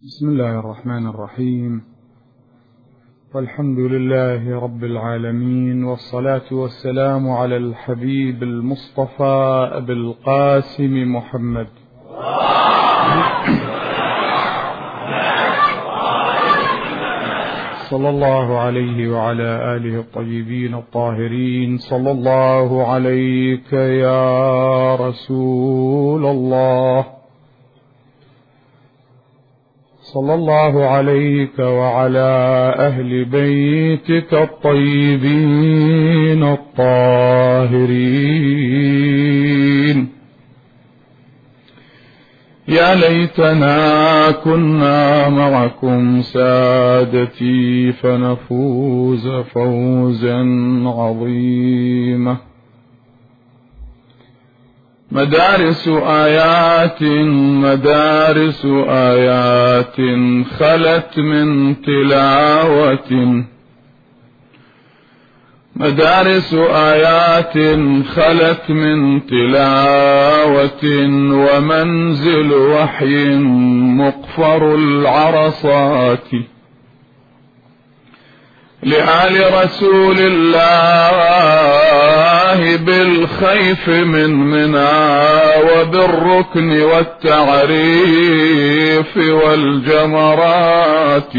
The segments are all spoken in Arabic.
بسم الله الرحمن الرحيم، والحمد لله رب العالمين، والصلاة والسلام على الحبيب المصطفى أبي القاسم محمد صلى الله عليه وعلى آله الطيبين الطاهرين. صلى الله عليك يا رسول الله، صلى الله عليك وعلى أهل بيتك الطيبين الطاهرين. يا ليتنا كنا معكم سادتي فنفوز فوزا عظيما. مدارس آيات مدارس آيات خلت من تلاوة، مدارس آيات خلت من تلاوة، ومنزل وحي مقفر العرصات. لآل رسول الله بالخيف من منى، وبالركن والتعريف والجمرات.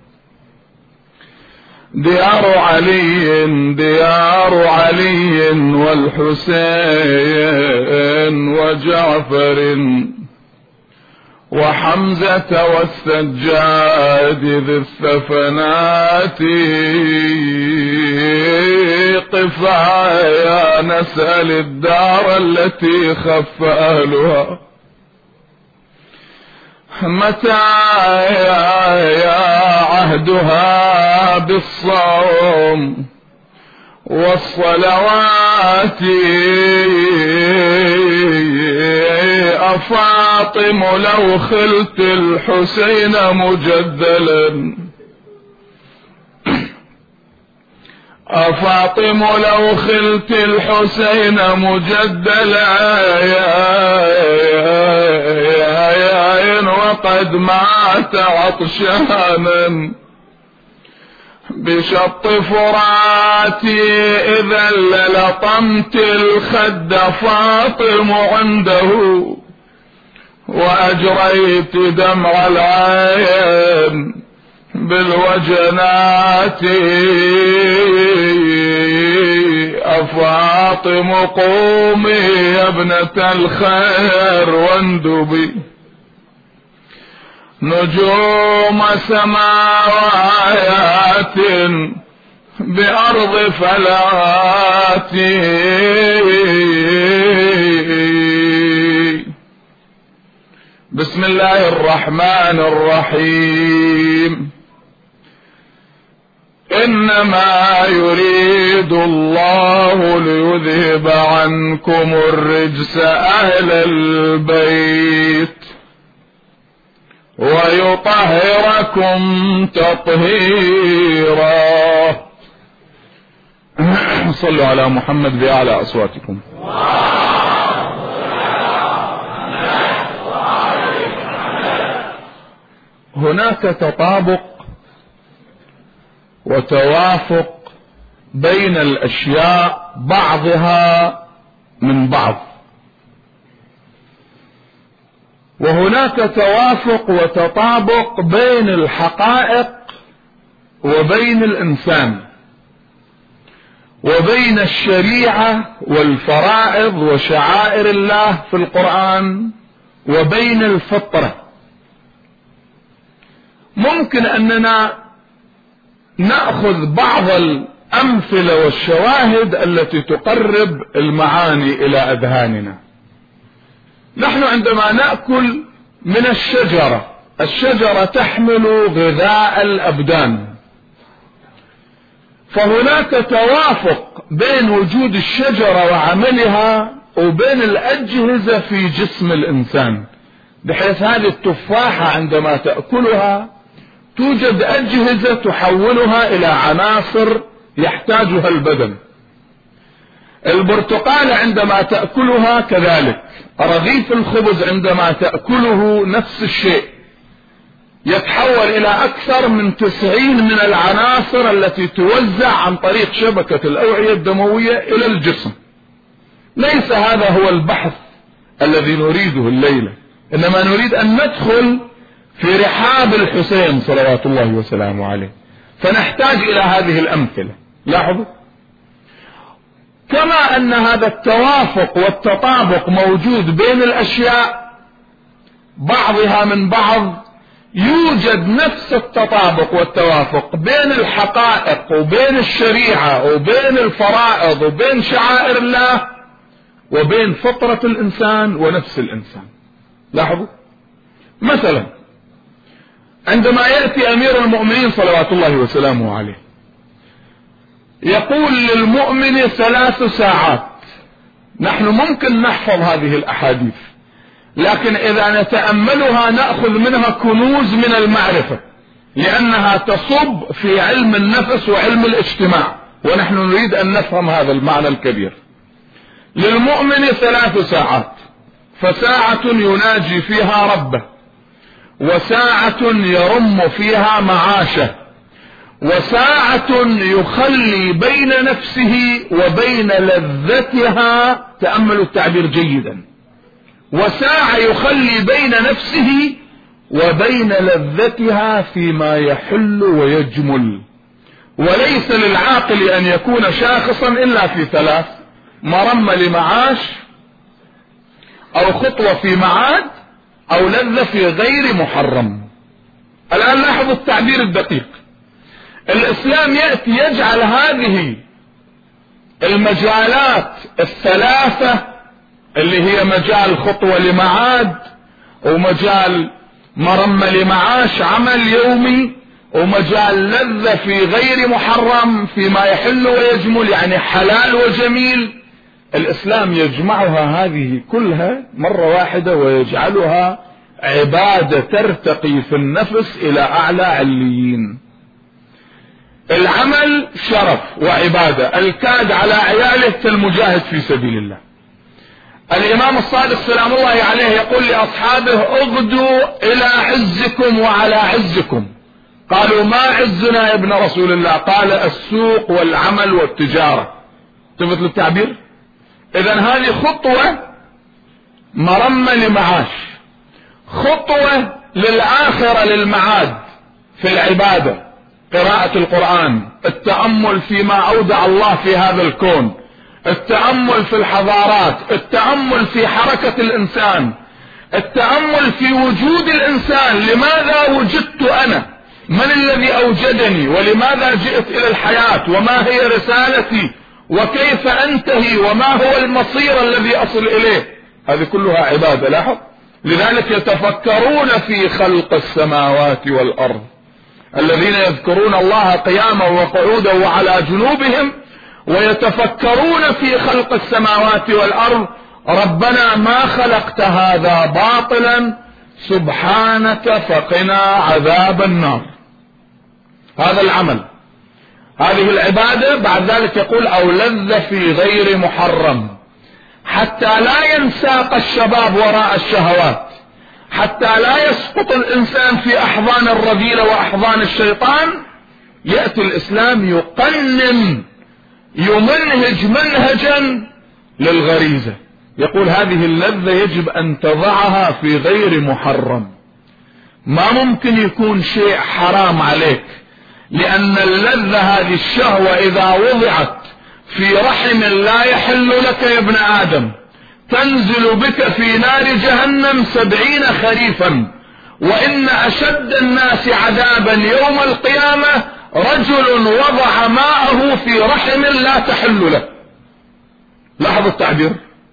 ديار علي ديار علي والحسين وجعفر وحمزة والسجاد ذي الثفنات. قفايا نسأل الدار التي خف أهلها، متى يا عهدها بالصوم والصلوات. أفاطم لو خلت الحسين مجدلا، أفاطم لو خلت الحسين مجدلا، وقد مات عطشانا بشط فراتي. إذا للطمت الخد فاطم عنده، وأجريت دمع العين بالوجنات. أفاطم قومي يا ابنة الخير واندبي، نجوم سماوات بأرض فلاتي. بسم الله الرحمن الرحيم. إنما يريد الله ليذهب عنكم الرجس أهل البيت ويطهركم تطهيرا. صلوا على محمد بأعلى أصواتكم. هناك تطابق وتوافق بين الأشياء بعضها من بعض، وهناك توافق وتطابق بين الحقائق وبين الإنسان، وبين الشريعة والفرائض وشعائر الله في القرآن، وبين الفطرة. ممكن أننا نأخذ بعض الأمثلة والشواهد التي تقرب المعاني إلى أذهاننا. نحن عندما نأكل من الشجرة تحمل غذاء الأبدان، فهناك توافق بين وجود الشجرة وعملها وبين الأجهزة في جسم الإنسان، بحيث هذه التفاحة عندما تأكلها توجد أجهزة تحولها إلى عناصر يحتاجها البدن. البرتقال عندما تأكلها كذلك، رغيف الخبز عندما تأكله نفس الشيء. يتحول إلى أكثر من 90 من العناصر التي توزع عن طريق شبكة الأوعية الدموية إلى الجسم. ليس هذا هو البحث الذي نريده الليلة، إنما نريد أن ندخل في رحاب الحسين صلوات الله وسلامه عليه، فنحتاج إلى هذه الأمثلة. لاحظوا كما أن هذا التوافق والتطابق موجود بين الأشياء بعضها من بعض، يوجد نفس التطابق والتوافق بين الحقائق وبين الشريعة وبين الفرائض وبين شعائر الله وبين فطرة الإنسان ونفس الإنسان. لاحظوا مثلا عندما يأتي أمير المؤمنين صلوات الله وسلامه عليه يقول للمؤمن 3 ساعات. نحن ممكن نحفظ هذه الأحاديث، لكن إذا نتأملها نأخذ منها كنوز من المعرفة، لأنها تصب في علم النفس وعلم الاجتماع، ونحن نريد أن نفهم هذا المعنى الكبير. للمؤمن 3 ساعات، فساعة يناجي فيها ربه، وساعة يرم فيها معاشه، وساعة يخلي بين نفسه وبين لذتها، تأملوا التعبير جيدا، وساعة يخلي بين نفسه وبين لذتها فيما يحل ويجمل. وليس للعاقل أن يكون شاخصا إلا في 3: مرمى لمعاش، أو خطوة في معاد، أو لذة في غير محرم. الآن لاحظوا التعبير الدقيق. الإسلام يأتي يجعل هذه المجالات 3 اللي هي مجال خطوة لمعاد، ومجال مرمى لمعاش عمل يومي، ومجال لذة في غير محرم فيما يحل ويجمل يعني حلال وجميل. الإسلام يجمعها هذه كلها مرة واحدة ويجعلها عبادة ترتقي في النفس إلى أعلى عليين. العمل شرف وعبادة، الكاد على عياله كالمجاهد في سبيل الله. الإمام الصادق سلام الله عليه يقول لأصحابه: اغدوا إلى عزكم وعلى عزكم. قالوا: ما عزنا يا ابن رسول الله؟ قال: السوق والعمل والتجارة. تفت للتعبير. إذن هذه خطوة مرمى لمعاش، خطوة للآخرة للمعاد في العبادة، قراءة القرآن، التأمل فيما أودع الله في هذا الكون، التأمل في الحضارات، التأمل في حركة الإنسان، التأمل في وجود الإنسان. لماذا وجدت أنا؟ من الذي أوجدني؟ ولماذا جئت إلى الحياة؟ وما هي رسالتي؟ وكيف أنتهي؟ وما هو المصير الذي أصل إليه؟ هذه كلها عبادة. لاحظ، لذلك يتفكرون في خلق السماوات والأرض. الذين يذكرون الله قياما وقعودا وعلى جنوبهم ويتفكرون في خلق السماوات والأرض: ربنا ما خلقت هذا باطلا سبحانك فقنا عذاب النار. هذا العمل، هذه العبادة. بعد ذلك يقول: أو لذة في غير محرم، حتى لا ينساق الشباب وراء الشهوات، حتى لا يسقط الإنسان في أحضان الرذيلة وأحضان الشيطان. يأتي الإسلام يقنن، يمنهج منهجا للغريزة. يقول: هذه اللذة يجب أن تضعها في غير محرم. ما ممكن يكون شيء حرام عليك، لأن اللذة هذه الشهوة إذا وضعت في رحم لا يحل لك يا ابن آدم تنزل بك في نار جهنم 70 خريفا. وإن أشد الناس عذابا يوم القيامة رجل وضع ماءه في رحم لا تحل له. لاحظوا التعبير.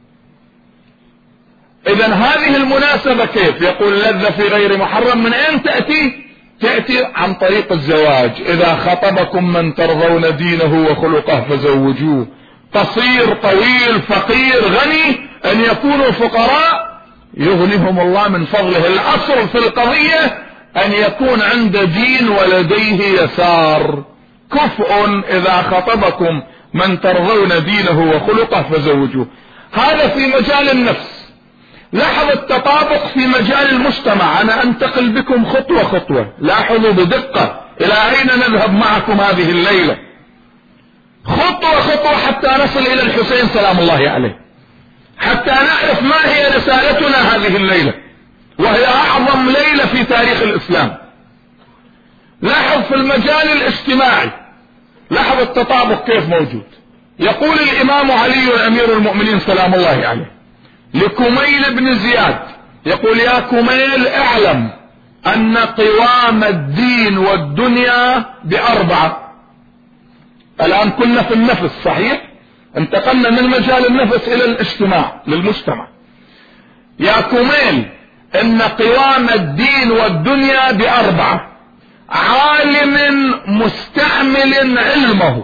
إذن هذه المناسبة كيف؟ يقول: لذة في غير محرم. من أين تأتي؟ تأتي عن طريق الزواج. إذا خطبكم من ترضون دينه وخلقه فزوجوه. قصير، طويل، فقير، غني، أن يكونوا فقراء يغنيهم الله من فضله. الأصل في القضية أن يكون عند دين ولديه يسار. كفء إذا خطبكم من ترضون دينه وخلقه فزوجوه. هذا في مجال النفس. لاحظ التطابق في مجال المجتمع. أنا أنتقل بكم خطوة خطوة، لاحظوا بدقة إلى أين نذهب معكم هذه الليلة، خطوة خطوة حتى نصل إلى الحسين سلام الله عليه، حتى نعرف ما هي رسالتنا هذه الليلة، وهي أعظم ليلة في تاريخ الإسلام. لاحظ في المجال الاجتماعي، لاحظ التطابق كيف موجود. يقول الإمام علي أمير المؤمنين سلام الله عليه لكميل بن زياد، يقول: يا كميل اعلم أن قوام الدين والدنيا بأربعة. الآن كنا في النفس، صحيح؟ انتقلنا من مجال النفس إلى الاجتماع للمجتمع. يا كميل إن قوام الدين والدنيا بأربعة: عالم مستعمل علمه،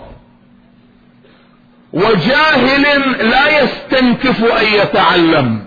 وجاهل لا يستنكف أن يتعلم،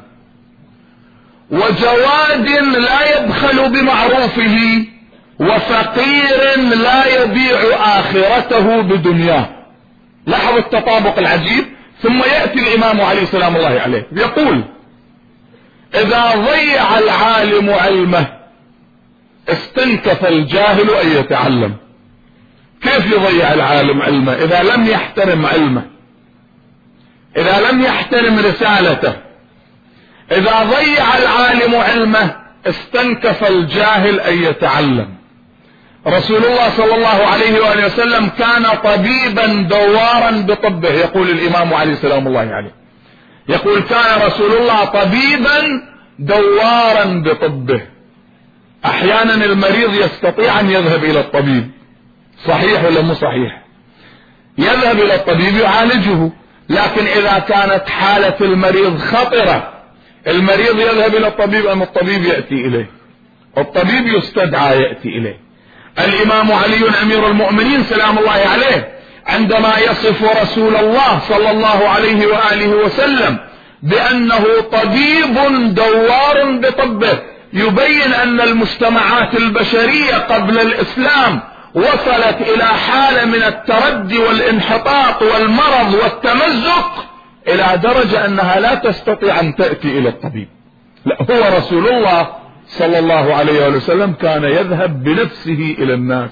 وجواد لا يبخل بمعروفه، وفقير لا يبيع آخرته بدنياه. لاحظوا التطابق العجيب. ثم يأتي الإمام علي سلام الله عليه يقول: إذا ضيع العالم علمه استنكف الجاهل أن يتعلم. كيف يضيع العالم علمه؟ إذا لم يحترم علمه، إذا لم يحترم رسالته. إذا ضيع العالم علمه استنكف الجاهل أن يتعلم. رسول الله صلى الله عليه وآله وسلم كان طبيبا دوارا بطبه. يقول الإمام علي سلام الله عليه، يقول: كان رسول الله طبيبا دوارا بطبه. أحيانا المريض يستطيع أن يذهب إلى الطبيب، صحيح ولا مو صحيح؟ يذهب إلى الطبيب يعالجه، لكن إذا كانت حالة المريض خطرة، المريض يذهب إلى الطبيب أم الطبيب يأتي إليه؟ الطبيب يستدعى يأتي إليه. الإمام علي أمير المؤمنين سلام الله عليه عندما يصف رسول الله صلى الله عليه وآله وسلم بأنه طبيب دوار بطبه، يبين أن المجتمعات البشرية قبل الإسلام وصلت إلى حالة من التردي والانحطاط والمرض والتمزق إلى درجة أنها لا تستطيع أن تأتي إلى الطبيب. لا، هو رسول الله صلى الله عليه وسلم كان يذهب بنفسه إلى الناس.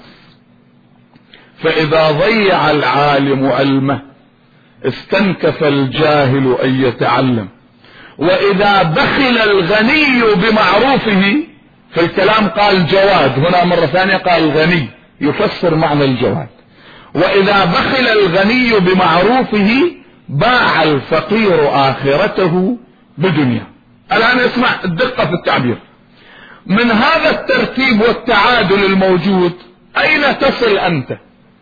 فإذا ضيع العالم علمه استنكف الجاهل أن يتعلم. وإذا بخل الغني بمعروفه، في الكلام قال جواد، هنا مرة ثانية قال غني، يفسر معنى الجواد. وإذا بخل الغني بمعروفه باع الفقير آخرته بدنيا. الآن اسمع الدقة في التعبير. من هذا الترتيب والتعادل الموجود أين تصل أنت؟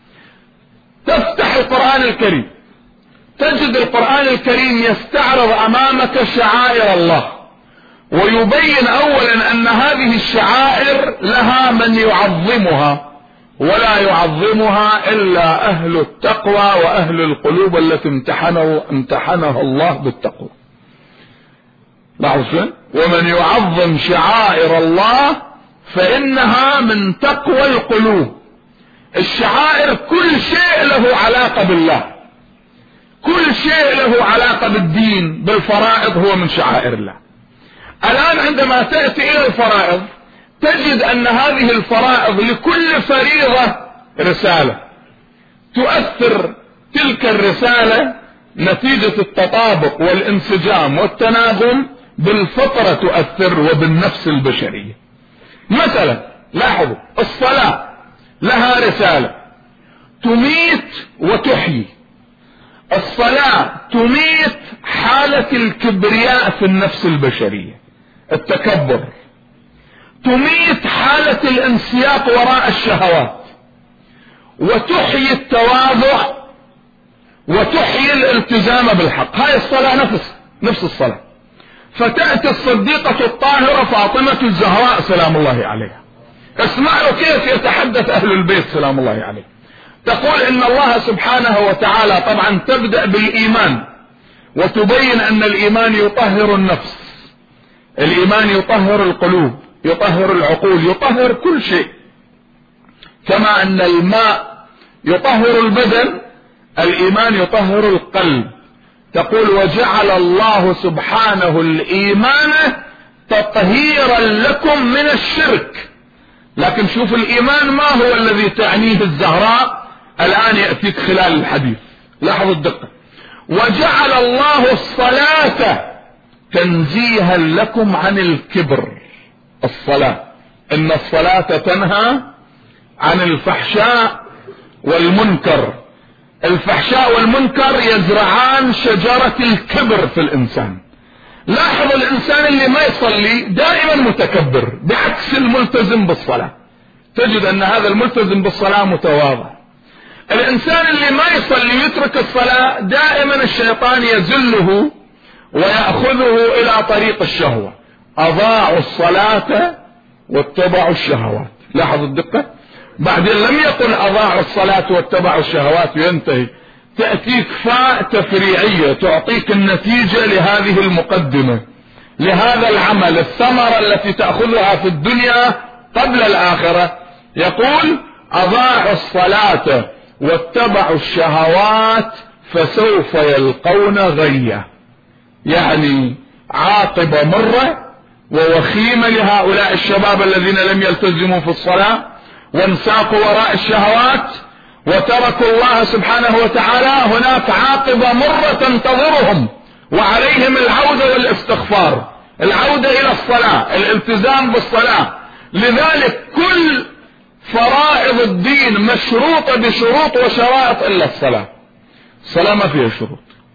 تفتح القرآن الكريم تجد القرآن الكريم يستعرض أمامك شعائر الله، ويبين أولا أن هذه الشعائر لها من يعظمها، ولا يعظمها إلا أهل التقوى وأهل القلوب التي امتحنها الله بالتقوى. لاحظوا: ومن يعظم شعائر الله فإنها من تقوى القلوب. الشعائر كل شيء له علاقة بالله، كل شيء له علاقة بالدين بالفرائض هو من شعائر الله. الآن عندما تأتي إلى الفرائض تجد أن هذه الفرائض لكل فريضة رسالة، تؤثر تلك الرسالة نتيجة التطابق والانسجام والتناغم بالفطرة، تؤثر وبالنفس البشرية. مثلا لاحظوا الصلاة لها رسالة تميت وتحيي. الصلاة تميت حالة الكبرياء في النفس البشرية، التكبر، تميت حالة الانسياق وراء الشهوات، وتحيي التواضع، وتحيي الالتزام بالحق. هاي الصلاة نفس الصلاة. فتأتي الصديقة الطاهرة فاطمة الزهراء سلام الله عليها، اسمعوا كيف يتحدث أهل البيت سلام الله عليه. تقول إن الله سبحانه وتعالى، طبعا تبدأ بالإيمان وتبين أن الإيمان يطهر النفس، الإيمان يطهر القلوب، يطهر العقول، يطهر كل شيء. كما أن الماء يطهر البدن، الإيمان يطهر القلب، تقول وجعل الله سبحانه الإيمان تطهيرا لكم من الشرك. لكن شوف الإيمان ما هو الذي تعنيه الزهراء الآن يأتيك خلال الحديث، لاحظوا الدقة. وجعل الله الصلاة تنزيها لكم عن الكبر. الصلاة، إن الصلاة تنهى عن الفحشاء والمنكر. الفحشاء والمنكر يزرعان شجرة الكبر في الإنسان. لاحظ الإنسان اللي ما يصلي دائما متكبر، بعكس الملتزم بالصلاة. تجد أن هذا الملتزم بالصلاة متواضع. الإنسان اللي ما يصلي ويترك الصلاة دائما الشيطان يزله ويأخذه إلى طريق الشهوة. أضاعوا الصلاة واتبعوا الشهوات. لاحظ الدقة. بعدين لم يقل أضاعوا الصلاة واتبعوا الشهوات وينتهي، تأتيك فاء تفريعية تعطيك النتيجة لهذه المقدمة، لهذا العمل، الثمرة التي تأخذها في الدنيا قبل الآخرة. يقول أضاعوا الصلاة واتبعوا الشهوات فسوف يلقون غيا. يعني عاقبة مرة ووخيمة لهؤلاء الشباب الذين لم يلتزموا في الصلاة وانساقوا وراء الشهوات وتركوا الله سبحانه وتعالى. هناك عاقبة مرة تنتظرهم وعليهم العودة والاستغفار، العودة إلى الصلاة، الالتزام بالصلاة. لذلك كل فرائض الدين مشروطة بشروط وشرائط إلا الصلاة. الصلاة ما فيها شروط.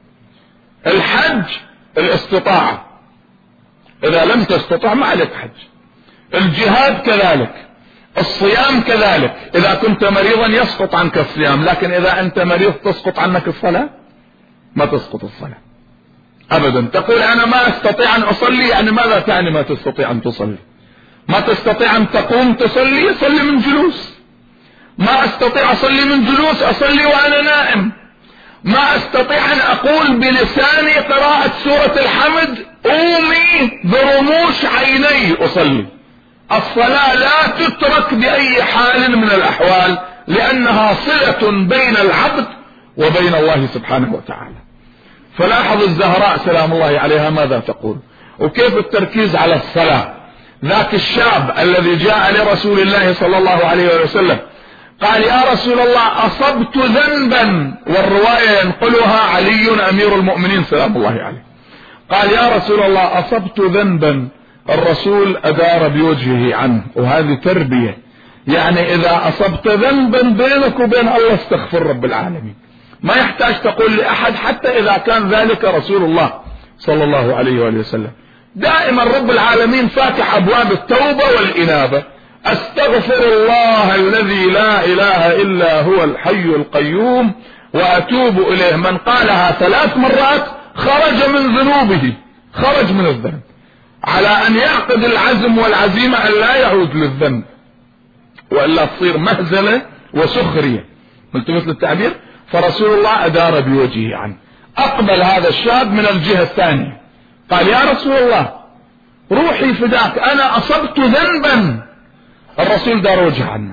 الحج الاستطاعة، إذا لم تستطع ما عليك حج. الجهاد كذلك، الصيام كذلك. إذا كنت مريضا يسقط عنك الصيام، لكن إذا أنت مريض تسقط عنك الصلاة؟ ما تسقط الصلاة أبدا. تقول أنا ما أستطيع أن أصلي، يعني ماذا تعني ما تستطيع أن تصلي؟ ما تستطيع أن تقوم تصلي؟ صلي من جلوس. ما أستطيع أصلي من جلوس، أصلي وأنا نائم. ما أستطيع أن أقول بلساني قراءة سورة الحمد أومي برموش عيني أصلي. الصلاة لا تترك بأي حال من الأحوال، لأنها صلة بين العبد وبين الله سبحانه وتعالى. فلاحظ الزهراء سلام الله عليها ماذا تقول وكيف التركيز على الصلاة. ذاك الشاب الذي جاء لرسول الله صلى الله عليه وسلم قال يا رسول الله أصبت ذنبا، والرواية ينقلها علي أمير المؤمنين سلام الله عليه. قال يا رسول الله أصبت ذنبا، الرسول أدار بوجهه عنه. وهذه تربية، يعني إذا أصبت ذنبا بينك وبين الله استغفر رب العالمين، ما يحتاج تقول لأحد حتى إذا كان ذلك رسول الله صلى الله عليه وآله وسلم. دائما رب العالمين فاتح أبواب التوبة والإنابة. أستغفر الله الذي لا إله إلا هو الحي القيوم وأتوب إليه. من قالها 3 مرات خرج من ذنوبه، خرج من الذنب، على أن يعقد العزم والعزيمة أن لا يعود للذنب، وإلا تصير مهزلة وسخرية. ملتمس للتعبير. فرسول الله أدار بوجهه عنه. أقبل هذا الشاب من الجهة الثانية قال يا رسول الله روحي فداك، أنا أصبت ذنبا. الرسول دار وجه عنه.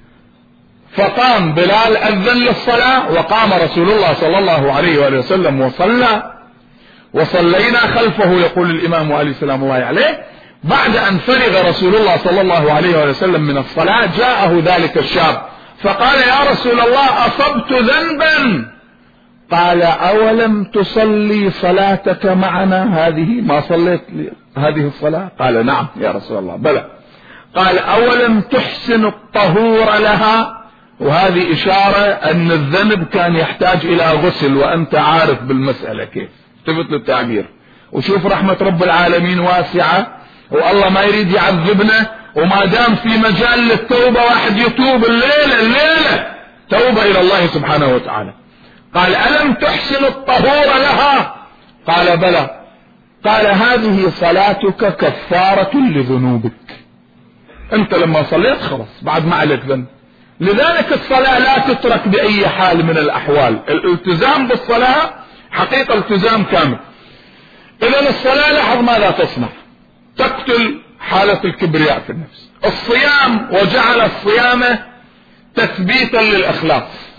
فقام بلال أذن للصلاة، وقام رسول الله صلى الله عليه وآله وسلم وصلى، وصلينا خلفه. يقول الإمام علي سلام الله عليه بعد أن فرغ رسول الله صلى الله عليه وآله وسلم من الصلاة جاءه ذلك الشاب فقال يا رسول الله أصبت ذنبا. قال أولم تصلي صلاتك معنا هذه؟ ما صليت هذه الصلاة؟ قال نعم يا رسول الله بلى. قال أولم تحسن الطهور لها؟ وهذه إشارة أن الذنب كان يحتاج إلى غسل، وأنت عارف بالمسألة كيف. تفت للتعبير. وشوف رحمة رب العالمين واسعة، والله ما يريد يعذبنا، وما دام في مجال للتوبة واحد يتوب الليلة توبة إلى الله سبحانه وتعالى. قال ألم تحسن الطهور لها؟ قال بلى. قال هذه صلاتك كفارة لذنوبك. أنت لما صليت خلاص بعد ما عليك ذنب. لذلك الصلاة لا تترك بأي حال من الأحوال. الالتزام بالصلاة حقيقة التزام كامل. إذن الصلاة لاحظ ماذا تصنع، تقتل حالة الكبرياء في النفس. الصيام وجعل الصيام تثبيتا للإخلاص،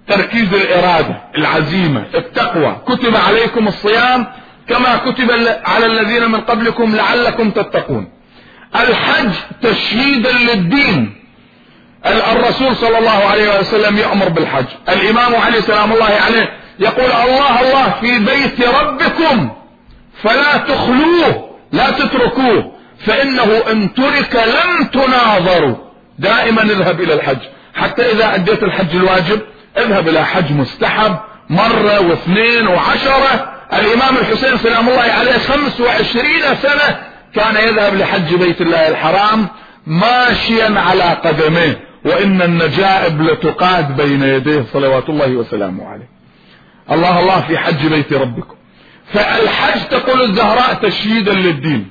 تركيز الإرادة، العزيمة، التقوى. كتب عليكم الصيام كما كتب على الذين من قبلكم لعلكم تتقون. الحج تشييدا للدين، الرسول صلى الله عليه وسلم يأمر بالحج. الإمام علي سلام الله عليه يقول الله الله في بيت ربكم فلا تخلوه، لا تتركوه، فإنه إن ترك لم تناظروا. دائما اذهب إلى الحج، حتى إذا أديت الحج الواجب اذهب إلى حج مستحب مرة واثنين وعشرة. الإمام الحسين سلام الله عليه 25 سنة كان يذهب لحج بيت الله الحرام ماشيا على قدميه، وإن النجائب لتقاد بين يديه صلوات الله وسلامه عليه. الله الله في حج بيت ربكم. فالحج تقول الزهراء تشييدا للدين.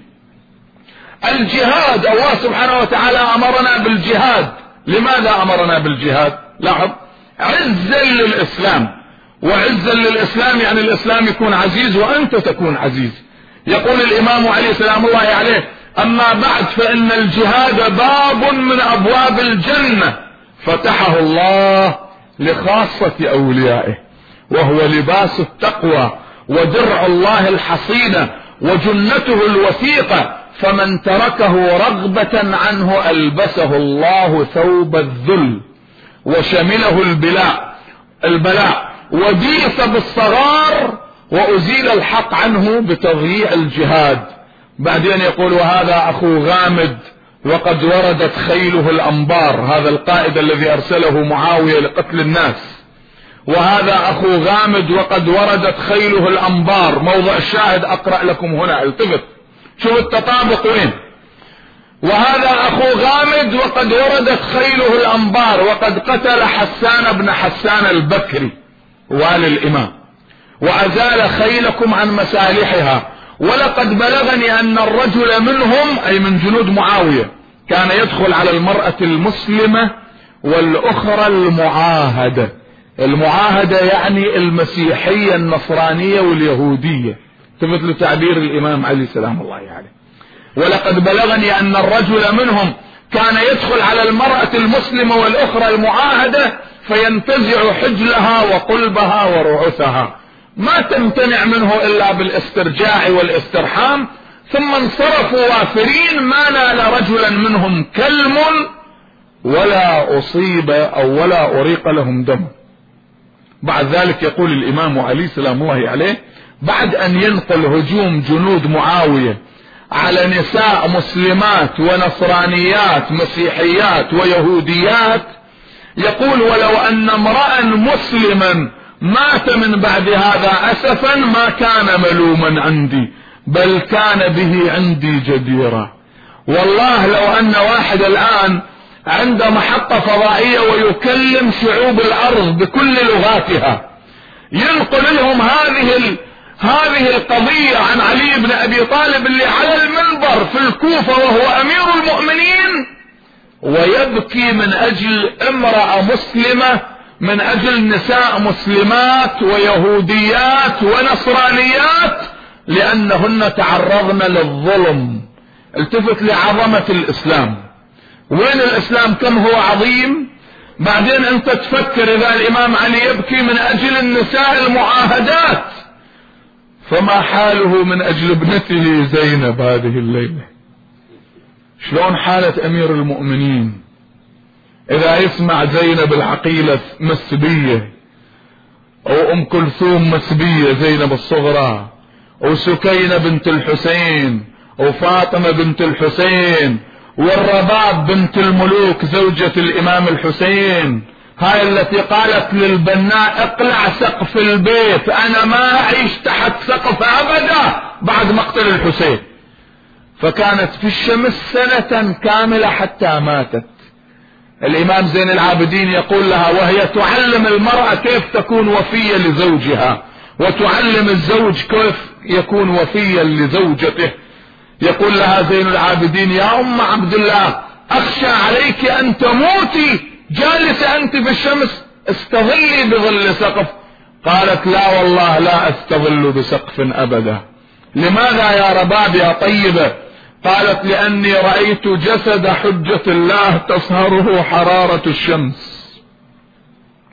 الجهاد، الله سبحانه وتعالى أمرنا بالجهاد. لماذا أمرنا بالجهاد؟ لاحظ، عزا للإسلام، وعزا للإسلام يعني الإسلام يكون عزيز وأنت تكون عزيز. يقول الإمام علي سلام الله عليه أما بعد فإن الجهاد باب من أبواب الجنة فتحه الله لخاصة أوليائه، وهو لباس التقوى ودرع الله الحصينة وجنته الوثيقة، فمن تركه رغبة عنه ألبسه الله ثوب الذل وشمله البلاء وبيث بالصغار وأزيل الحق عنه بتضييع الجهاد. بعدين يقول وهذا أخو غامد وقد وردت خيله الأنبار، هذا القائد الذي أرسله معاوية لقتل الناس. وهذا أخو غامد وقد وردت خيله الأنبار، موضع الشاهد أقرأ لكم هنا، التفت شوف التطابق وين. وهذا أخو غامد وقد وردت خيله الأنبار وقد قتل حسان بن حسان البكري والي الإمام، وأزال خيلكم عن مسالحها. ولقد بلغني أن الرجل منهم أي من جنود معاوية كان يدخل على المرأة المسلمة والأخرى المعاهدة. المعاهدة يعني المسيحية النصرانية واليهودية، تفت لتعبير الإمام علي سلام الله عليه. ولقد بلغني أن الرجل منهم كان يدخل على المرأة المسلمة والأخرى المعاهدة فينتزع حجلها وقلبها ورعثها، ما تمتنع منه إلا بالاسترجاع والاسترحام، ثم انصرفوا وافرين ما نال رجلا منهم كلم ولا أصيب أو ولا أريق لهم دم. بعد ذلك يقول الإمام علي سلام الله عليه بعد أن ينقل هجوم جنود معاوية على نساء مسلمات ونصرانيات مسيحيات ويهوديات، يقول ولو أن امرأ مسلما مات من بعد هذا أسفا ما كان ملوما عندي، بل كان به عندي جديرا. والله لو أن واحد الآن عند محطة فضائية ويكلم شعوب الأرض بكل لغاتها ينقل لهم هذه القضية عن علي بن أبي طالب اللي على المنبر في الكوفة وهو أمير المؤمنين ويبكي من أجل امرأة مسلمة، من أجل نساء مسلمات ويهوديات ونصرانيات لأنهن تعرضن للظلم. التفت لعظمة الإسلام، وين الإسلام كم هو عظيم. بعدين أنت تفكر إذا الإمام علي يبكي من أجل النساء المعاهدات، فما حاله من أجل ابنته زينب هذه الليلة؟ شلون حالة أمير المؤمنين إذا يسمع زينب العقيلة مسبية، أو أم كلثوم مسبية زينب الصغرى، وسكينة بنت الحسين، وفاطمة بنت الحسين، والرباب بنت الملوك زوجة الإمام الحسين، هاي التي قالت للبناء اقلع سقف البيت أنا ما أعيش تحت سقف أبدا بعد مقتل الحسين. فكانت في الشمس سنة كاملة حتى ماتت. الإمام زين العابدين يقول لها وهي تعلم المرأة كيف تكون وفية لزوجها، وتعلم الزوج كيف يكون وفيا لزوجته، يقول لها زين العابدين يا أم عبد الله أخشى عليك أن تموتي جالسة أنت في الشمس، استظلي بظل سقف. قالت لا والله لا أستظل بسقف أبدا. لماذا يا رباب يا طيبة؟ قالت لأني رأيت جسد حجة الله تصهره حرارة الشمس.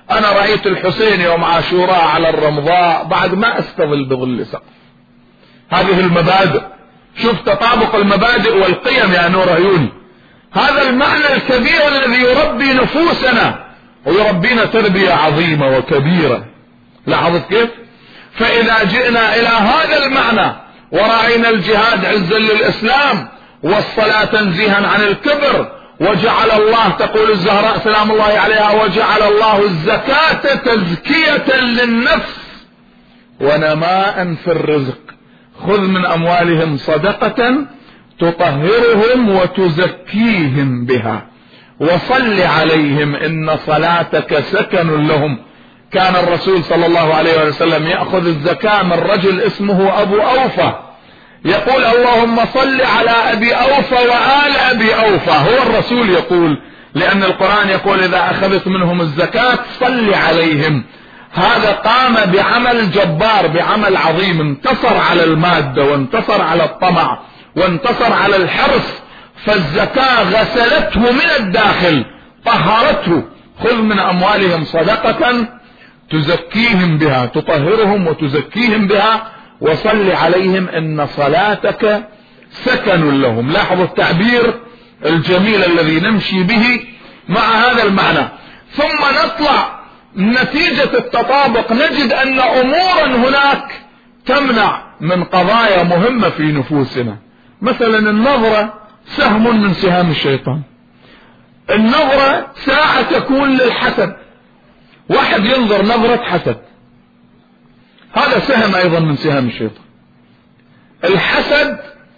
أنا رأيت الحسين يوم عاشوراء على الرمضاء بعد ما أستظل بظل سقف. هذه المبادئ، شوف تطابق المبادئ والقيم يا نور عيوني. هذا المعنى الكبير الذي يربي نفوسنا ويربينا تربية عظيمة وكبيرة. لاحظت كيف؟ فإذا جئنا إلى هذا المعنى ورأينا الجهاد عزا للإسلام والصلاة تنزيها عن الكبر، وجعل الله، تقول الزهراء سلام الله عليها، وجعل الله الزكاة تزكية للنفس ونماء في الرزق، خذ من أموالهم صدقة تطهرهم وتزكيهم بها وصل عليهم إن صلاتك سكن لهم. كان الرسول صلى الله عليه وسلم يأخذ الزكاة من رجل اسمه أبو أوفى، يقول اللهم صل على أبي أوفى وآل أبي أوفى. هو الرسول يقول، لأن القرآن يقول إذا أخذت منهم الزكاة صل عليهم. هذا قام بعمل جبار، بعمل عظيم، انتصر على المادة وانتصر على الطمع وانتصر على الحرص، فالزكاة غسلته من الداخل طهرته. خذ من أموالهم صدقة تزكيهم بها، تطهرهم وتزكيهم بها وصل عليهم إن صلاتك سكن لهم. لاحظوا التعبير الجميل الذي نمشي به مع هذا المعنى. ثم نطلع نتيجة التطابق نجد أن أمورا هناك تمنع من قضايا مهمة في نفوسنا. مثلا النظرة سهم من سهام الشيطان. النظرة ساعة تكون للحسد، واحد ينظر نظرة حسد، هذا سهم أيضا من سهام الشيطان. الحسد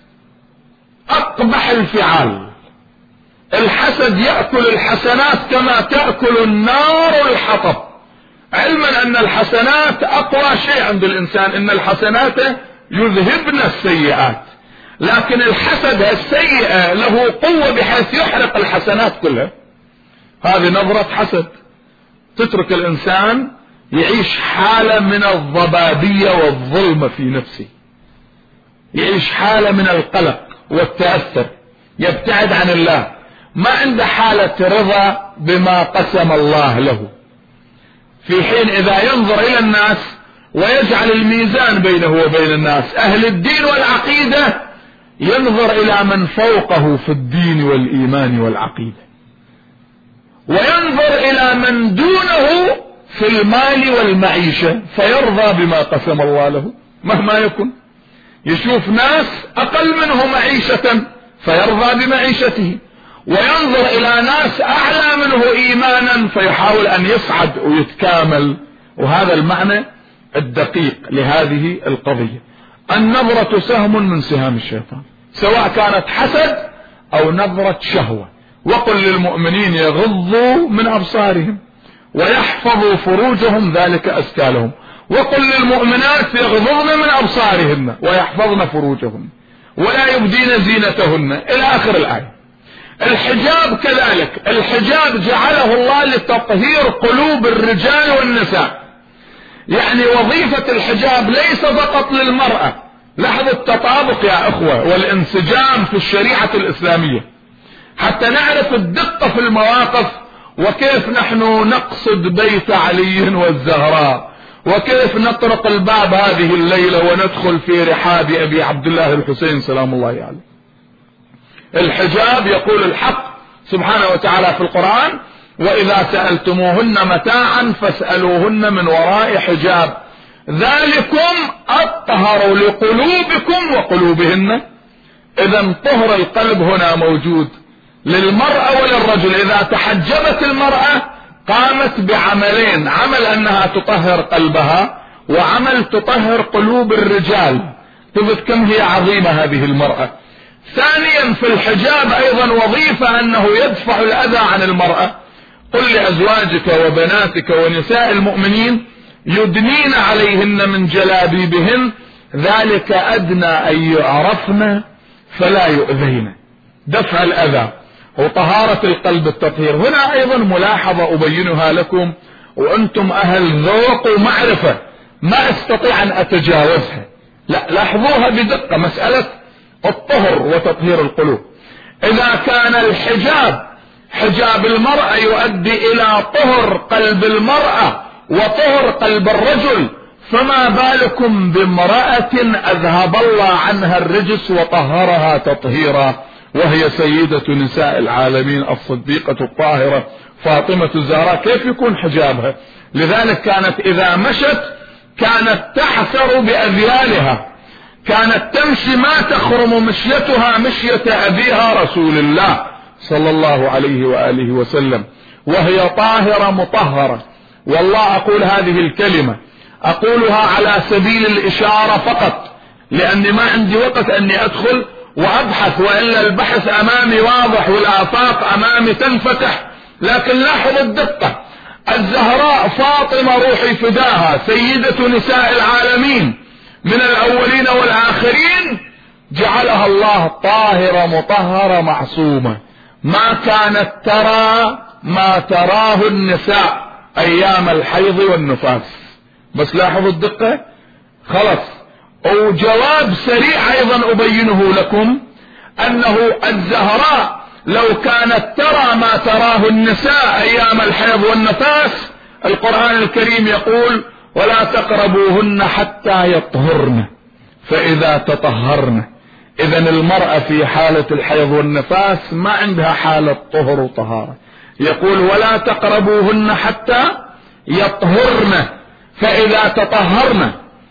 أقبح الفعال. الحسد يأكل الحسنات كما تأكل النار الحطب، علما أن الحسنات أقوى شيء عند الإنسان، إن الحسنات يذهبن السيئات، لكن الحسد السيئة له قوة بحيث يحرق الحسنات كلها. هذه نظرة حسد تترك الإنسان يعيش حالة من الضبابية والظلم في نفسه، يعيش حالة من القلق والتأثر، يبتعد عن الله، ما عنده حالة رضا بما قسم الله له. في حين إذا ينظر إلى الناس ويجعل الميزان بينه وبين الناس، أهل الدين والعقيدة، ينظر إلى من فوقه في الدين والإيمان والعقيدة، وينظر إلى من دونه في المال والمعيشة فيرضى بما قسم الله له مهما يكن. يشوف ناس أقل منه معيشة فيرضى بمعيشته، وينظر إلى ناس أعلى منه إيمانا فيحاول أن يصعد ويتكامل. وهذا المعنى الدقيق لهذه القضية. النظرة سهم من سهام الشيطان، سواء كانت حسد أو نظرة شهوة. وقل للمؤمنين يغضوا من أبصارهم ويحفظوا فروجهم ذلك أزكى لهم. وقل للمؤمنات يغضضن من أبصارهن ويحفظن فروجهن ولا يبدين زينتهن إلى آخر الآية. الحجاب كذلك، الحجاب جعله الله لتطهير قلوب الرجال والنساء، يعني وظيفة الحجاب ليس فقط للمرأة. لاحظوا التطابق يا أخوة والانسجام في الشريعة الإسلامية حتى نعرف الدقة في المواقف، وكيف نحن نقصد بيت علي والزهراء، وكيف نطرق الباب هذه الليلة وندخل في رحاب أبي عبد الله الحسين سلام الله عليه. الحجاب يقول الحق سبحانه وتعالى في القرآن وإذا سألتموهن متاعا فاسألوهن من وراء حجاب ذلكم أطهر لقلوبكم وقلوبهن. إذا طهر القلب هنا موجود للمرأة وللرجل. إذا تحجبت المرأة قامت بعملين، عمل أنها تطهر قلبها، وعمل تطهر قلوب الرجال. تبت كم هي عظيمة هذه المرأة. ثانيا في الحجاب أيضا وظيفة أنه يدفع الأذى عن المرأة. قل لأزواجك وبناتك ونساء المؤمنين يدنين عليهن من جلابيبهن ذلك أدنى أن يعرفن فلا يؤذين. دفع الأذى وطهارة القلب التطهير. هنا أيضا ملاحظة أبينها لكم وأنتم أهل ذوق ومعرفة ما أستطيع أن أتجاوزها. لا، لاحظوها بدقة، مسألة الطهر وتطهير القلوب. إذا كان الحجاب حجاب المرأة يؤدي إلى طهر قلب المرأة وطهر قلب الرجل، فما بالكم بامرأة أذهب الله عنها الرجس وطهرها تطهيرا، وهي سيدة نساء العالمين الصديقة الطاهرة فاطمة الزهراء، كيف يكون حجابها؟ لذلك كانت إذا مشت كانت تحسر بأذيالها، كانت تمشي ما تخرم مشيتها مشية أبيها رسول الله صلى الله عليه وآله وسلم، وهي طاهرة مطهرة. والله أقول هذه الكلمة أقولها على سبيل الإشارة فقط، لأني ما عندي وقت أني أدخل وأبحث، وإلا البحث أمامي واضح والآفاق أمامي تنفتح. لكن لاحظ الدقة، الزهراء فاطمة روحي فداها سيدة نساء العالمين من الأولين والآخرين، جعلها الله طاهرة مطهرة معصومة، ما كانت ترى ما تراه النساء أيام الحيض والنفاس. بس لاحظوا الدقة. خلص. وجواب سريع أيضا أبينه لكم، أنه الزهراء لو كانت ترى ما تراه النساء أيام الحيض والنفاس، القرآن الكريم يقول ولا تقربوهن حتى يطهرن فإذا تطهرن. إذن المرأة في حالة الحيض والنفاس ما عندها حالة طهر وطهارة، يقول ولا تقربوهن حتى يطهرن فإذا تطهرن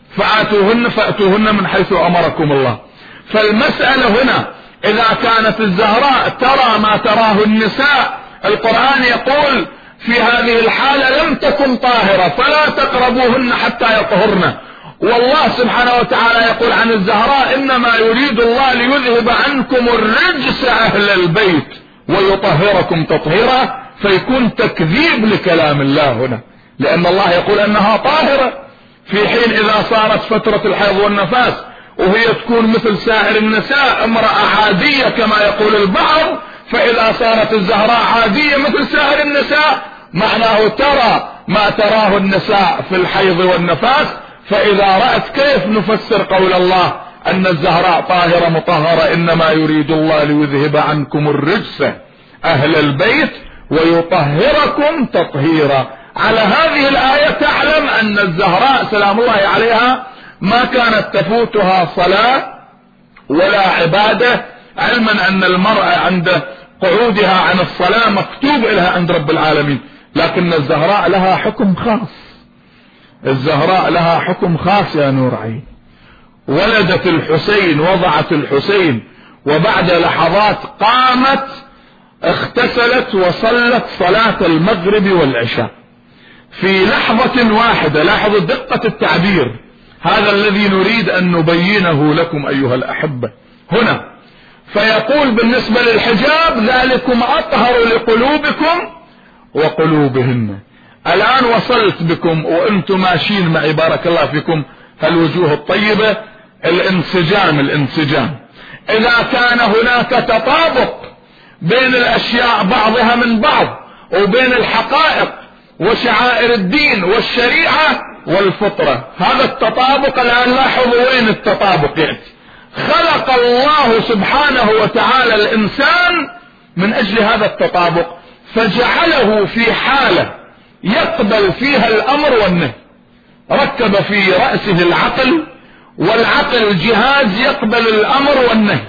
فأتوهن من حيث أمركم الله. فالمسألة هنا إذا كانت الزهراء ترى ما تراه النساء، القرآن يقول في هذه الحالة لم تكن طاهرة فلا تقربوهن حتى يطهرن. والله سبحانه وتعالى يقول عن الزهراء إنما يريد الله ليذهب عنكم الرجس أهل البيت ويطهركم تطهيرا، فيكون تكذيب لكلام الله هنا، لأن الله يقول أنها طاهرة، في حين إذا صارت فترة الحيض والنفاس وهي تكون مثل سائر النساء امرأة عادية كما يقول البعض، فإذا صارت الزهراء عادية مثل سائر النساء معناه ترى ما تراه النساء في الحيض والنفاس. فإذا رأت كيف نفسر قول الله أن الزهراء طاهرة مطهرة إنما يريد الله ليذهب عنكم الرجس أهل البيت ويطهركم تطهيرا. على هذه الآية تعلم أن الزهراء سلام الله عليها ما كانت تفوتها صلاة ولا عبادة، علما أن المرأة عند قعودها عن الصلاة مكتوب لها عند رب العالمين، لكن الزهراء لها حكم خاص. الزهراء لها حكم خاص يا نور عين. ولدت الحسين، وضعت الحسين، وبعد لحظات قامت اغتسلت وصلت صلاة المغرب والعشاء في لحظة واحدة. لاحظوا دقة التعبير، هذا الذي نريد أن نبينه لكم أيها الأحبة هنا. فيقول بالنسبة للحجاب ذلكم أطهر لقلوبكم وقلوبهن. الآن وصلت بكم وأنتم ماشيين معي بارك الله فيكم هالوجوه الطيبة، الانسجام. إذا كان هناك تطابق بين الأشياء بعضها من بعض، وبين الحقائق وشعائر الدين والشريعة والفطرة، هذا التطابق الآن لاحظوا وين التطابق يأتي. خلق الله سبحانه وتعالى الإنسان من أجل هذا التطابق، فجعله في حالة يقبل فيها الأمر والنهي، ركب في رأسه العقل، والعقل جهاز يقبل الأمر والنهي،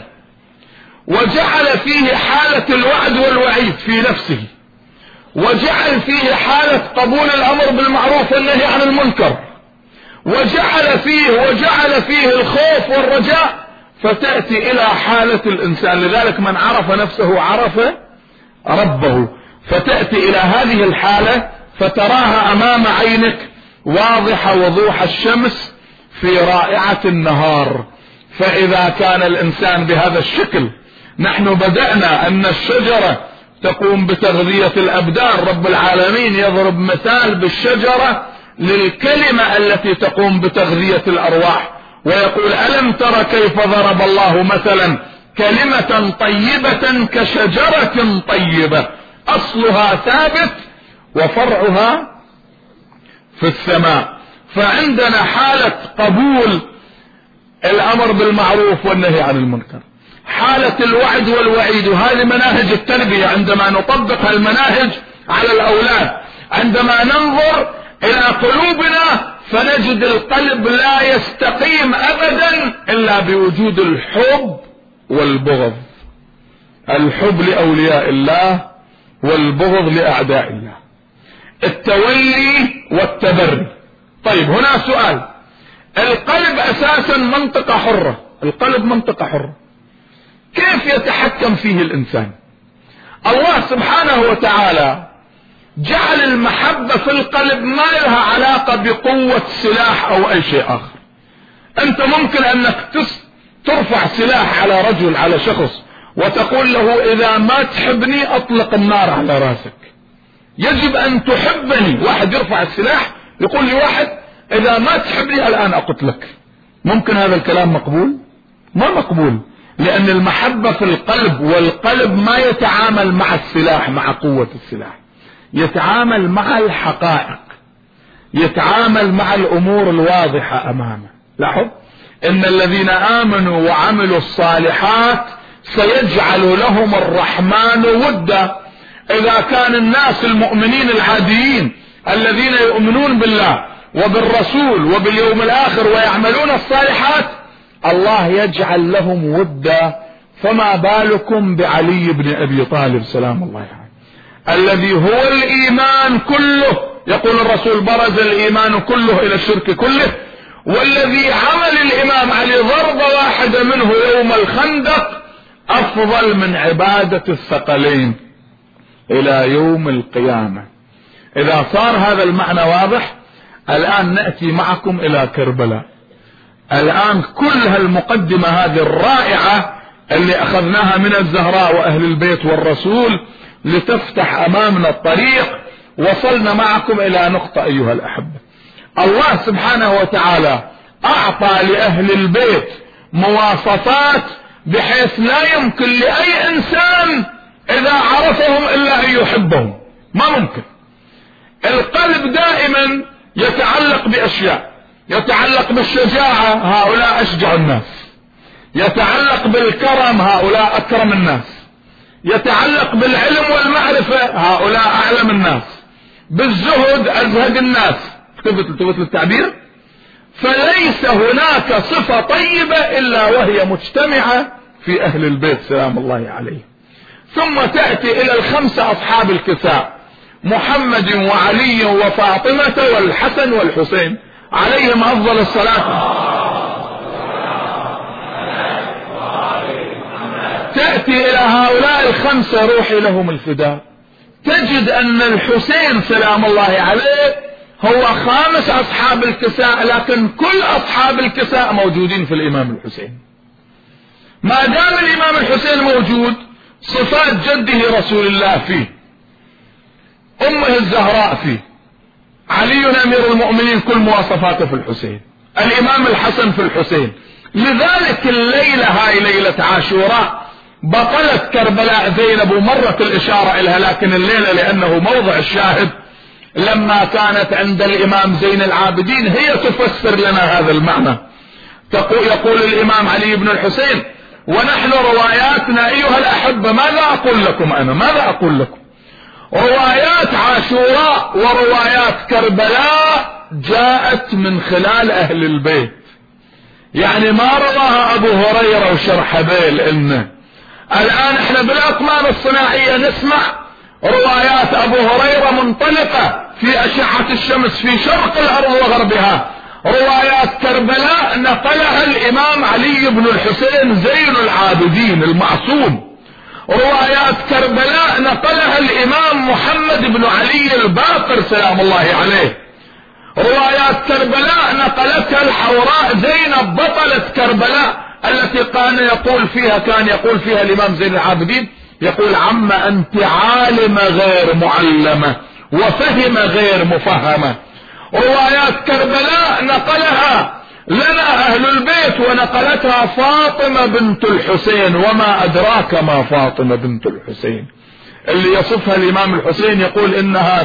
وجعل فيه حالة الوعد والوعيد في نفسه، وجعل فيه حالة قبول الأمر بالمعروف والنهي عن المنكر، وجعل فيه الخوف والرجاء، فتأتي إلى حالة الإنسان. لذلك من عرف نفسه عرف ربه، فتأتي إلى هذه الحالة فتراها أمام عينك واضحة وضوح الشمس في رائعة النهار. فإذا كان الإنسان بهذا الشكل، نحن بدأنا أن الشجرة تقوم بتغذية الأبدان، رب العالمين يضرب مثال بالشجرة للكلمة التي تقوم بتغذية الأرواح، ويقول ألم تر كيف ضرب الله مثلا كلمة طيبة كشجرة طيبة أصلها ثابت وفرعها في السماء. فعندنا حالة قبول الأمر بالمعروف والنهي عن المنكر، حالة الوعد والوعيد. وهذه مناهج التربية عندما نطبق المناهج على الأولاد. عندما ننظر إلى قلوبنا فنجد القلب لا يستقيم أبدا إلا بوجود الحب والبغض. الحب لأولياء الله والبغض لأعداء الله، التولي والتبري. طيب هنا سؤال، القلب أساسا منطقة حرة، القلب منطقة حرة، كيف يتحكم فيه الإنسان؟ الله سبحانه وتعالى جعل المحبة في القلب ما لها علاقة بقوة سلاح أو أي شيء آخر. أنت ممكن أنك ترفع سلاح على رجل، على شخص، وتقول له إذا ما تحبني أطلق النار على راسك. يجب أن تحبني. واحد يرفع السلاح يقول لي واحد إذا ما تحبني الآن أقتلك. ممكن هذا الكلام مقبول؟ ما مقبول، لأن المحبة في القلب، والقلب ما يتعامل مع السلاح، مع قوة السلاح، يتعامل مع الحقائق، يتعامل مع الأمور الواضحة أمامه. لاحظ إن الذين آمنوا وعملوا الصالحات سيجعل لهم الرحمن ودا. إذا كان الناس المؤمنين العاديين الذين يؤمنون بالله وبالرسول وباليوم الآخر ويعملون الصالحات الله يجعل لهم ودا، فما بالكم بعلي بن أبي طالب سلام الله عليه الذي هو الإيمان كله. يقول الرسول برز الإيمان كله إلى الشرك كله، والذي عمل الإمام علي ضربة واحدة منه يوم الخندق أفضل من عبادة الثقلين إلى يوم القيامة. إذا صار هذا المعنى واضح، الآن نأتي معكم إلى كربلاء. الآن كل هالمقدمة هذه الرائعة اللي أخذناها من الزهراء وأهل البيت والرسول لتفتح أمامنا الطريق، وصلنا معكم إلى نقطة أيها الأحبة. الله سبحانه وتعالى أعطى لأهل البيت مواصفات بحيث لا يمكن لأي إنسان إذا عرفهم إلا أن يحبهم، ما ممكن. القلب دائما يتعلق بأشياء، يتعلق بالشجاعة، هؤلاء أشجع الناس، يتعلق بالكرم، هؤلاء أكرم الناس، يتعلق بالعلم والمعرفة، هؤلاء أعلم الناس، بالزهد أزهد الناس. تثبت التعبير. فليس هناك صفة طيبة إلا وهي مجتمعة في أهل البيت سلام الله عليه. ثم تأتي إلى الخمسة أصحاب الكساء، محمد وعلي وفاطمة والحسن والحسين عليهم أفضل الصلاة. تأتي إلى هؤلاء الخمسة روحي لهم الفداء، تجد أن الحسين سلام الله عليه هو خامس أصحاب الكساء، لكن كل أصحاب الكساء موجودين في الإمام الحسين. ما دام الإمام الحسين موجود صفات جده رسول الله فيه، أمه الزهراء فيه، علي أمير المؤمنين كل مواصفاته في الحسين، الإمام الحسن في الحسين. لذلك الليلة هاي ليلة عاشوراء بطلت كربلاء زينب ومرت الإشارة إلها، لكن الليلة لأنه موضع الشاهد لما كانت عند الإمام زين العابدين هي تفسر لنا هذا المعنى. يقول الإمام علي بن الحسين: ونحن رواياتنا أيها الأحبة، ماذا أقول لكم أنا؟ ماذا أقول لكم؟ روايات عاشوراء وروايات كربلاء جاءت من خلال أهل البيت، يعني ما رواها أبو هريرة وشرحبيل. إنه الآن احنا بالأقمار الصناعية نسمع روايات أبو هريرة منطلقة في أشعة الشمس في شرق الأرض وغربها. روايات كربلاء نقلها الإمام علي بن الحسين زين العابدين المعصوم. روايات كربلاء نقلها الإمام محمد بن علي الباقر سلام الله عليه. روايات كربلاء نقلتها الحوراء زينب بطلة كربلاء التي كان يقول فيها الإمام زين العابدين، يقول: عم أنت عالمة غير معلمة وفهم غير مفهمة. روايات كربلاء نقلها لنا أهل البيت ونقلتها فاطمة بنت الحسين، وما أدراك ما فاطمة بنت الحسين. اللي يصفها الإمام الحسين يقول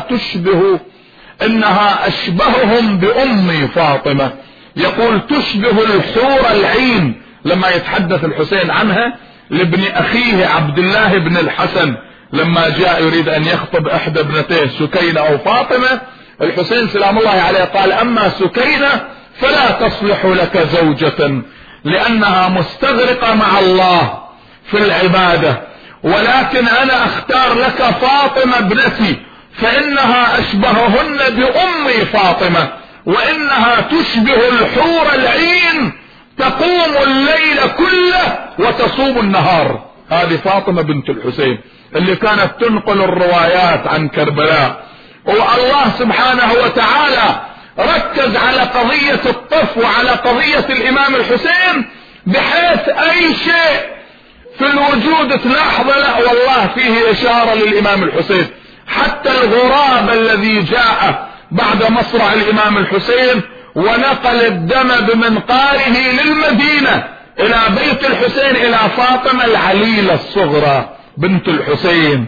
إنها أشبههم بأمي فاطمة، يقول تشبه الحور العين. لما يتحدث الحسين عنها لابن اخيه عبد الله بن الحسن لما جاء يريد ان يخطب احدى ابنتيه سكينة او فاطمة، الحسين سلام الله عليه قال: اما سكينة فلا تصلح لك زوجة لانها مستغرقة مع الله في العبادة، ولكن انا اختار لك فاطمة ابنتي فانها اشبههن بامي فاطمة، وانها تشبه الحور العين تقوم الليل كله وتصوم النهار. هذه فاطمة بنت الحسين اللي كانت تنقل الروايات عن كربلاء. والله سبحانه وتعالى ركز على قضية الطف وعلى قضية الامام الحسين، بحيث اي شيء في الوجود تلاحظ له والله فيه اشارة للامام الحسين. حتى الغراب الذي جاء بعد مصرع الامام الحسين ونقل الدم بمنقاره للمدينة الى بيت الحسين الى فاطمة العليلة الصغرى بنت الحسين.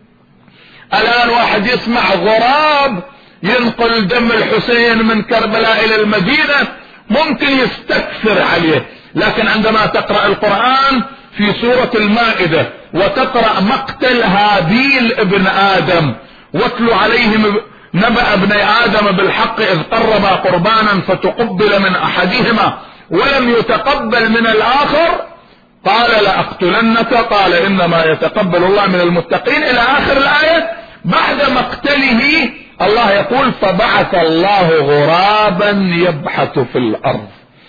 الان واحد يسمع غراب ينقل دم الحسين من كربلاء الى المدينة ممكن يستكثر عليه، لكن عندما تقرأ القرآن في سورة المائدة وتقرأ مقتل هابيل ابن آدم: واتل عليهم نبأ ابني آدم بالحق إذ قربا قربانا فتقبل من أحدهما ولم يتقبل من الآخر قال لأقتلنك قال إنما يتقبل الله من المتقين إلى آخر الآية. بعد مقتله الله يقول: فبعث الله غرابا يبحث في الأرض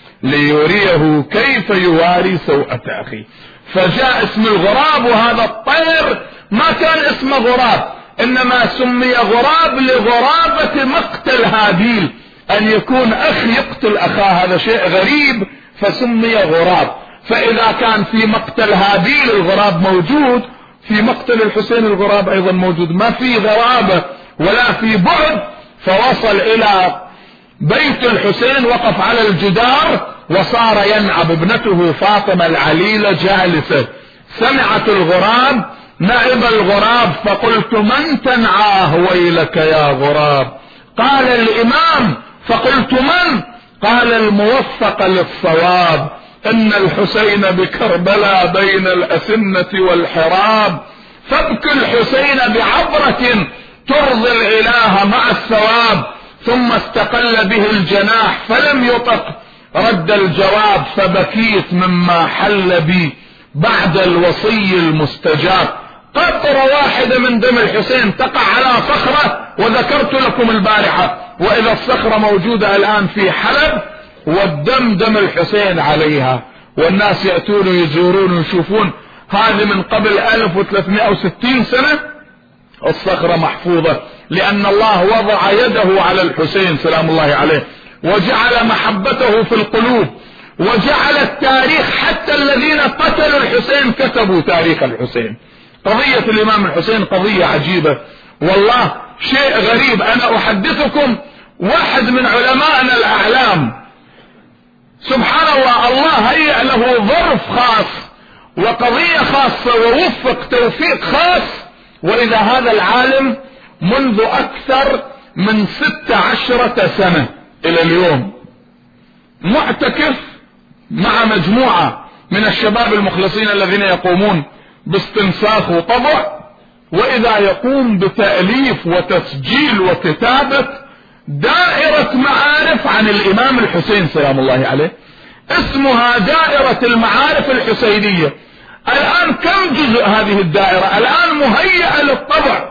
ليريه كيف يواري سوءة أخيه. فجاء اسم الغراب، وهذا الطير ما كان اسمه غراب، انما سمي غراب لغرابة مقتل هابيل، ان يكون اخ يقتل اخاه هذا شيء غريب فسمي غراب. فاذا كان في مقتل هابيل الغراب موجود، في مقتل الحسين الغراب ايضا موجود، ما في غرابة ولا في بعد. فوصل الى بيت الحسين، وقف على الجدار وصار ينعب، ابنته فاطمة العليلة جالسة. سمعت الغراب نعب الغراب فقلت: من تنعاه ويلك يا غراب؟ قال: الامام. فقلت: من؟ قال: الموفق للصواب، ان الحسين بكربلاء بين الاسنة والحراب، فابكي الحسين بعبرة ترضي الاله مع الثواب. ثم استقل به الجناح فلم يطق رد الجواب، فبكيت مما حل بي بعد الوصي المستجاب. قطرة واحدة من دم الحسين تقع على صخرة، وذكرت لكم البارحة واذا الصخرة موجودة الان في حلب والدم دم الحسين عليها، والناس يأتون يزورون ويشوفون. هذه من قبل 1360 سنة الصخرة محفوظة، لان الله وضع يده على الحسين سلام الله عليه وجعل محبته في القلوب، وجعل التاريخ حتى الذين قتلوا الحسين كتبوا تاريخ الحسين. قضية الامام الحسين قضية عجيبة والله، شيء غريب. انا احدثكم واحد من علمائنا الاعلام سبحان الله، الله هيئ له ظرف خاص وقضية خاصة ووفق توفيق خاص، واذا هذا العالم منذ اكثر من 16 سنة الى اليوم معتكف مع مجموعة من الشباب المخلصين الذين يقومون باستنساخ وطبع، واذا يقوم بتأليف وتسجيل وكتابة دائرة معارف عن الامام الحسين سلام الله عليه، اسمها دائرة المعارف الحسينية. الان كم جزء هذه الدائرة؟ الان مهيئة للطبع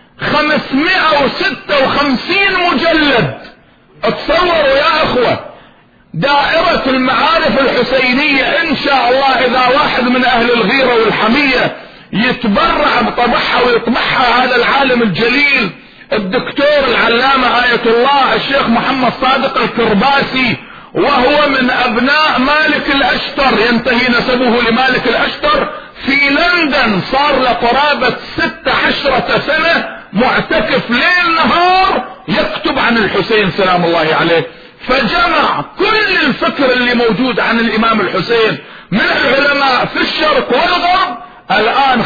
556 مجلد. اتصوروا يا اخوة، دائرة المعارف الحسينية ان شاء الله اذا واحد من اهل الغيرة والحمية يتبرع بطبعها ويطبعها هذا العالم الجليل الدكتور العلامة آية الله الشيخ محمد صادق الكرباسي، وهو من ابناء مالك الاشتر، ينتهي نسبه لمالك الاشتر في لندن، صار لقرابة 16 سنة معتكف ليل نهار يكتب عن الحسين سلام الله عليه. فجمع كل الفكر اللي موجود عن الامام الحسين من العلماء في الشرق والغرب. الان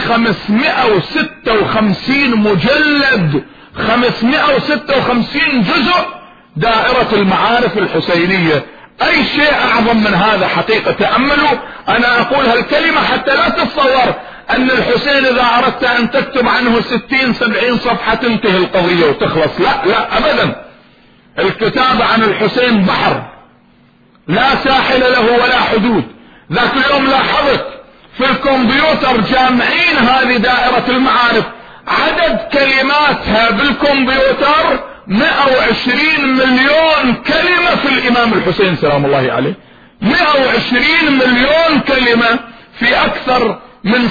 556 مجلد، 556 جزء دائرة المعارف الحسينية. اي شيء اعظم من هذا حقيقة. تأملوا انا اقول هالكلمة حتى لا تتصور ان الحسين اذا اردت ان تكتب عنه 60-70 صفحة تنتهي القضية وتخلص. لا لا ابدا، الكتابة عن الحسين بحر لا ساحل له ولا حدود. ذاك اليوم لاحظت في الكمبيوتر جامعين هذه دائرة المعارف عدد كلماتها بالكمبيوتر 120 مليون كلمة في الامام الحسين سلام الله عليه. 120 مليون كلمة في اكثر من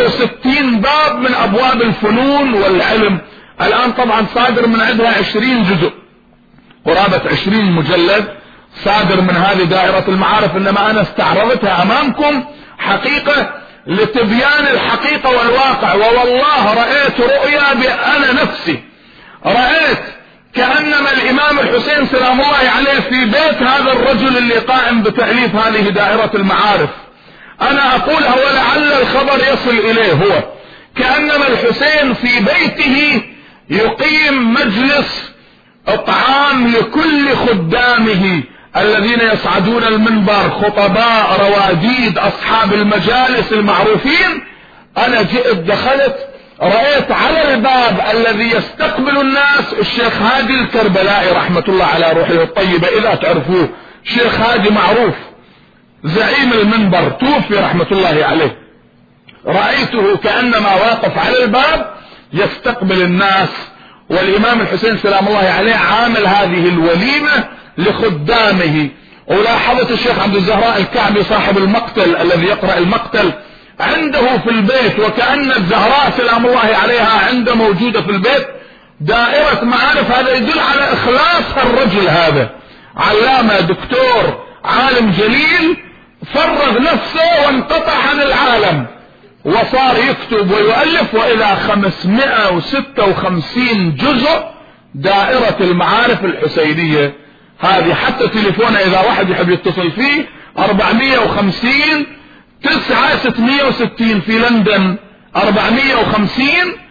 66 باب من ابواب الفنون والعلم. الان طبعا صادر من عندها 20 جزء، قرابة 20 مجلد صادر من هذه دائرة المعارف. انما انا استعرضتها امامكم حقيقة لتبيان الحقيقة والواقع. ووالله رأيت رؤيا بأنا نفسي، رأيت كأنما الامام الحسين سلام الله عليه في بيت هذا الرجل اللي قائم بتأليف هذه دائرة المعارف. انا اقولها ولعل الخبر يصل اليه. هو كأنما الحسين في بيته يقيم مجلس اطعام لكل خدامه الذين يصعدون المنبر، خطباء، رواديد، اصحاب المجالس المعروفين. انا جئت دخلت رأيت على الباب الذي يستقبل الناس الشيخ هادي الكربلائي رحمة الله على روحه الطيبة، اذا تعرفوه. شيخ هادي معروف زعيم المنبر، توفي رحمة الله عليه. رأيته كأنما واقف على الباب يستقبل الناس، والامام الحسين سلام الله عليه عامل هذه الوليمة لخدامه. ولاحظت الشيخ عبد الزهراء الكعبي صاحب المقتل الذي يقرأ المقتل عنده في البيت، وكأن الزهراء سلام الله عليها عنده موجودة في البيت. دائرة معارف، هذا يدل على اخلاص الرجل هذا، علامة دكتور عالم جليل، فرغ نفسه وانقطع عن العالم وصار يكتب ويؤلف. والى 556 جزء دائرة المعارف الحسينية هذه. حتى تليفونه اذا واحد يحب يتصل فيه 450 9 660 في لندن، 450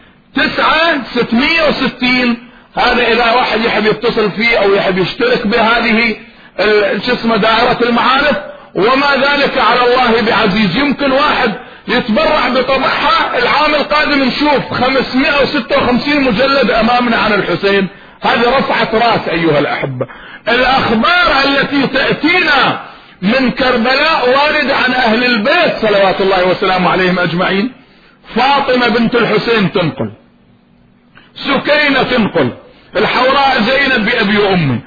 9 660. هذا اذا واحد يحب يتصل فيه او يحب يشترك بهذه اسمه دائرة المعارف. وما ذلك على الله بعزيز. يمكن واحد يتبرع بطبعها العام القادم نشوف 556 مجلد امامنا عن الحسين. هذه رفعت راس ايها الاحبة. الاخبار التي تأتينا من كربلاء واردة عن اهل البيت صلوات الله وسلامه عليهم اجمعين. فاطمة بنت الحسين تنقل، سكينة تنقل، الحوراء زينب بأبي وأمي،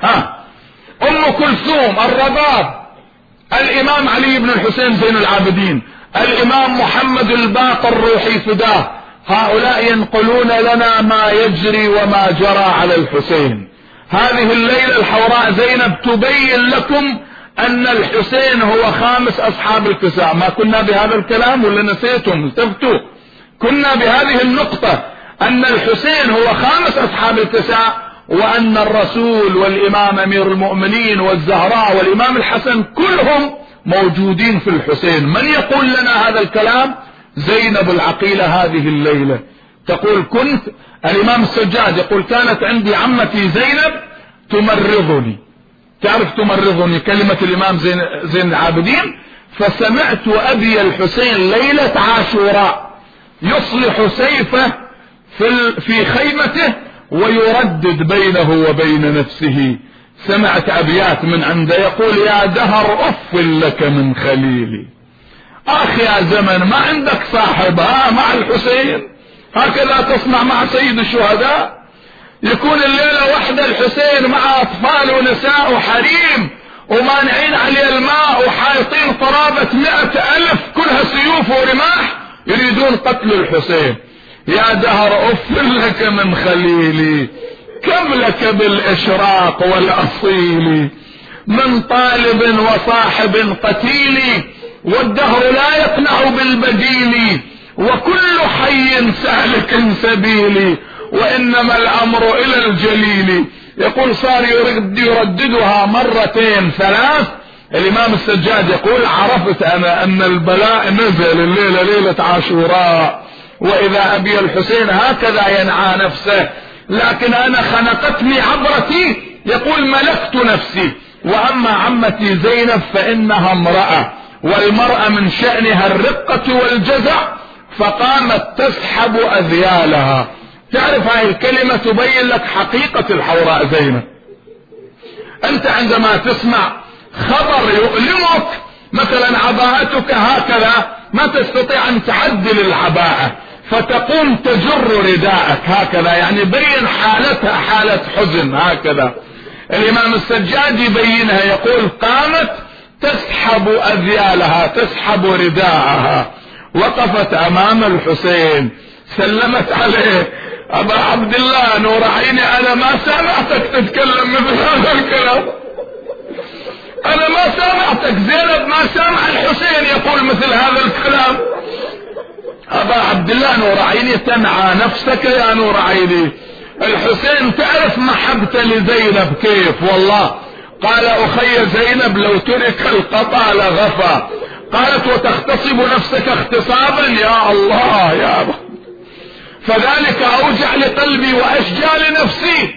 أم كلثوم، الرباب، الإمام علي بن الحسين زين العابدين، الإمام محمد الباقر روحي فداه. هؤلاء ينقلون لنا ما يجري وما جرى على الحسين. هذه الليلة الحوراء زينب تبين لكم أن الحسين هو خامس أصحاب الكساء. ما كنا بهذا الكلام ولا نسيتم؟ التفتوا. كنا بهذه النقطة أن الحسين هو خامس أصحاب الكساء، وأن الرسول والإمام أمير المؤمنين والزهراء والإمام الحسن كلهم موجودين في الحسين. من يقول لنا هذا الكلام؟ زينب العقيلة هذه الليلة تقول كنت، الإمام السجاد يقول كانت عندي عمتي زينب تمرضني. تعرف تمرضني كلمة الإمام زين العابدين. فسمعت أبي الحسين ليلة عاشوراء يصلح سيفه في خيمته ويردد بينه وبين نفسه. سمعت أبيات من عنده يقول يا دهر أف لك من خليلي. أخ يا زمن ما عندك صاحب مع الحسين؟ هكذا تصنع مع سيد الشهداء؟ يكون الليلة واحدة الحسين مع أطفال ونساء وحريم ومانعين عليه الماء وحايطين قرابة 100,000 كلها سيوف ورماح يريدون قتل الحسين. يا دهر أف لك من خليلي كم لك بالإشراق والأصيل من طالب وصاحب قتيل والدهر لا يقنع بالبديل وكل حي سالك سبيلي وإنما الأمر إلى الجليل. يقول صار يرددها مرتين ثلاث. الإمام السجاد يقول عرفت أنا أن البلاء نزل الليلة ليلة عاشوراء، وإذا أبي الحسين هكذا ينعى نفسه، لكن أنا خنقتني عبرتي. يقول ملكت نفسي. وأما عمتي زينب فإنها امرأة والمرأة من شأنها الرقة والجزع، فقامت تسحب أذيالها. تعرف هاي الكلمة تبين لك حقيقة الحوراء زينب. أنت عندما تسمع خبر يؤلمك، مثلا عباءتك هكذا، ما تستطيع أن تعدل العباءة، فتقوم تجر رداءك هكذا، يعني بين حالتها حالة حزن هكذا. الإمام السجاد يبينها، يقول قامت تسحب أذيالها، تسحب رداءها، وقفت أمام الحسين، سلمت عليه: أبا عبد الله نور عيني، أنا ما سمعتك تتكلم مثل هذا الكلام، أنا ما سمعتك. زينب ما سمع الحسين يقول مثل هذا الكلام. أبا عبد الله نور عيني، تنعى نفسك يا نور عيني. الحسين تعرف محبته لزينب كيف والله. قال: أخي زينب لو ترك القطع لغفى. قالت: وتغتصب نفسك اغتصابا؟ يا الله يا رب، فذلك أوجع لقلبي وأشجى لنفسي.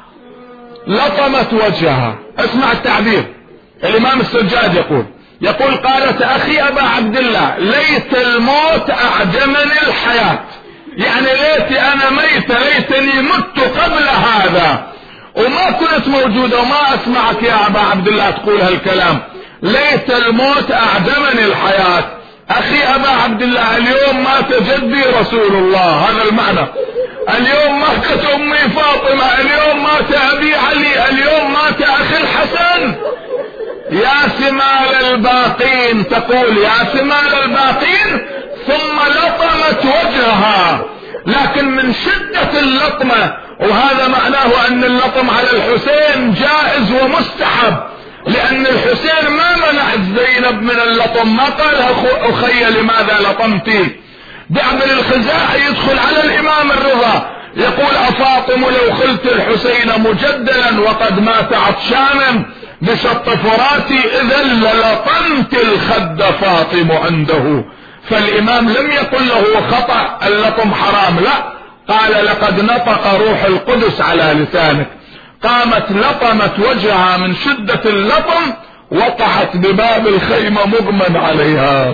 لطمت وجهها. اسمع التعبير، الإمام السجاد يقول قالت: أخي أبا عبد الله ليت الموت أعجمني الحياة، يعني ليتي أنا ميتة، ليتني مت قبل هذا وما كنت موجودة وما أسمعك يا أبا عبد الله تقول هالكلام. ليت الموت أعجمني الحياة. أخي أبا عبد الله اليوم مات جدي رسول الله، هذا المعنى. اليوم ماتت أمي فاطمة، اليوم مات أبي علي، اليوم مات أخي الحسن. يا سمال الباقين، تقول يا سمال الباقين، ثم لطمت وجهها. لكن من شدة اللطمة، وهذا معناه أن اللطم على الحسين جائز ومستحب، لأن الحسين ما منع زينب من اللطم، ما قال: أخي لماذا لطمتي؟ بعبر الخزاعي يدخل على الإمام الرضا يقول: أفاطم لو خلت الحسين مجدلا وقد مات عطشانا بشط فراتي إذا للطمت الخد فاطم عنده. فالإمام لم يقل له خطأ اللطم حرام، لا، قال: لقد نطق روح القدس على لسانك. قامت لطمت وجهها من شدة اللطم، وقعت بباب الخيمة مغمى عليها.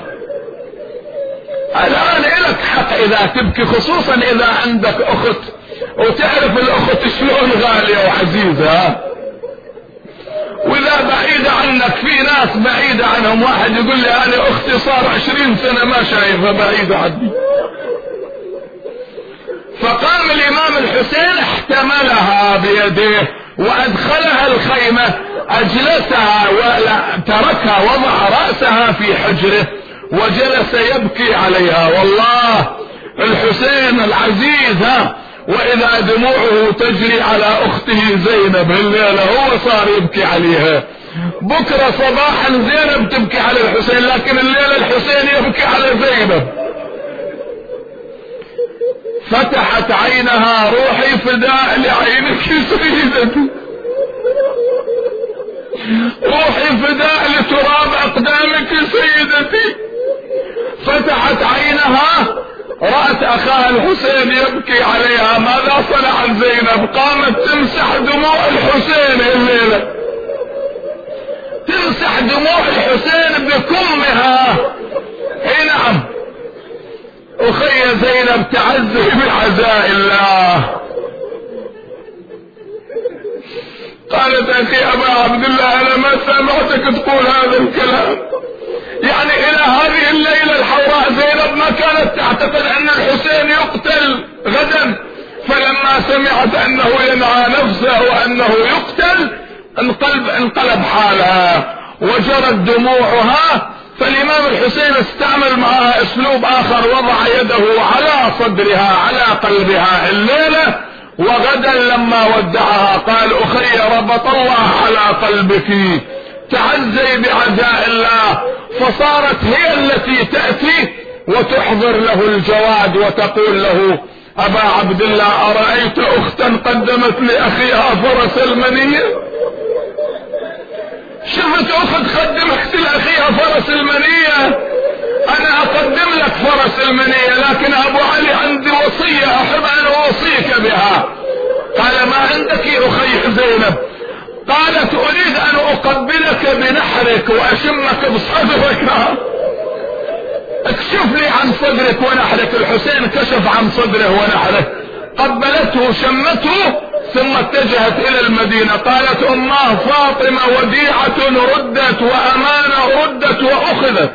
الآن لك حق إذا تبكي، خصوصا إذا عندك أخت، وتعرف الأخت شلون غالية وعزيزة، وإذا بعيدة عنك، في ناس بعيدة عنهم، واحد يقول لي أنا أختي صار 20 سنة ما شايفها، بعيدة عني. فقام الإمام الحسين احتملها بيديه وأدخلها الخيمة، أجلسها وتركها، وضع رأسها في حجره وجلس يبكي عليها. والله الحسين العزيز، وإذا دموعه تجري على أخته زينب الليلة هو صار يبكي عليها. بكرة صباحا زينب تبكي على الحسين، لكن الليلة الحسين يبكي على زينب. فتحت عينها: روحي فداء لعينك سيدتي، روحي فداء لتراب أقدامك سيدتي. فتحت عينها، رأت أخاها الحسين يبكي عليها. ماذا صنعت زينب؟ قامت تمسح دموع الحسين الليلة، تمسح دموع الحسين بكمها. اي نعم، أخي زينب تعزي بعزاء الله. قالت: أخي أبا عبد الله أنا ما سمعتك تقول هذا الكلام. يعني إلى هذه الليلة الحوراء زينب ما كانت تعتقد أن الحسين يقتل غدا، فلما سمعت أنه ينعى نفسه وأنه يقتل انقلب حالها وجرت دموعها. فالإمام الحسين استعمل معها أسلوب آخر، وضع يده على صدرها على قلبها الليلة، وغدا لما ودعها قال: أخي ربط الله على قلبك، تعزي بعزاء الله. فصارت هي التي تأتي وتحضر له الجواد وتقول له: أبا عبد الله أرأيت أختا قدمت لأخيها فرس المنية؟ شفت أخت قدمت لأخيها فرس المنية؟ أنا أقدم لك فرس المنية، لكن أبو علي عندي وصية أحب أن أوصيك بها. قال: ما عندك أخي زينب؟ قالت: أريد أن وأقبلك بنحرك وأشمك بصدرك. اكشف لي عن صدرك ونحرك. الحسين كشف عن صدره ونحره، قبلته شمته، ثم اتجهت إلى المدينة. قالت أماه فاطمة وديعة ردت وأمانة ردت وأخذت.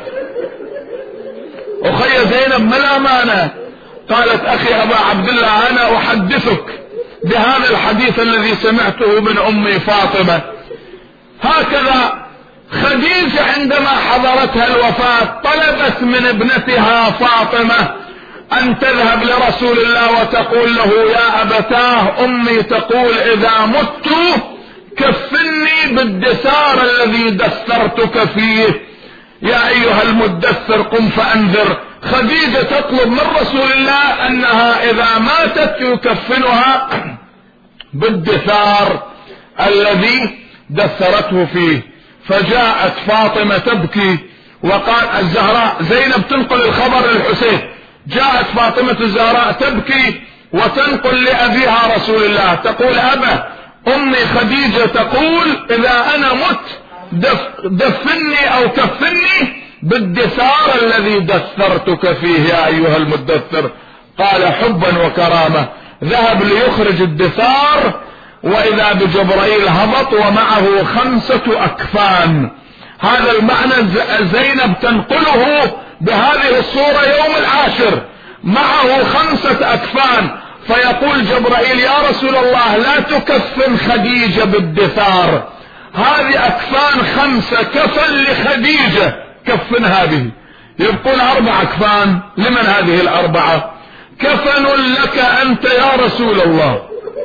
أخي زينب ما الأمانة؟ قالت أخي أبا عبد الله أنا أحدثك بهذا الحديث الذي سمعته من أمي فاطمة. هكذا خديجة عندما حضرتها الوفاة طلبت من ابنتها فاطمة أن تذهب لرسول الله وتقول له يا أبتاه أمي تقول إذا مت كفني بالدثار الذي دثرتك فيه، يا أيها المدثر قم فأنذر. خديجة تطلب من رسول الله أنها إذا ماتت يكفنها بالدثار الذي دثرته فيه. فجاءت فاطمة تبكي، وقال الزهراء زينب تنقل الخبر للحسين، جاءت فاطمة الزهراء تبكي وتنقل لأبيها رسول الله تقول أبا أمي خديجة تقول إذا أنا مت دفني أو كفني بالدثار الذي دثرتك فيه يا أيها المدثر. قال حبا وكرامة ذهب ليخرج الدثار، وإذا بجبرائيل هبط ومعه 5 أكفان. هذا المعنى زينب تنقله بهذه الصورة يوم العاشر، معه 5 أكفان. فيقول جبرائيل يا رسول الله لا تكفن خديجة بالدثار، هذه أكفان 5 كفن لخديجة كفن هذه. يبقون 4 أكفان. لمن هذه ال4؟ كفن لك أنت يا رسول الله،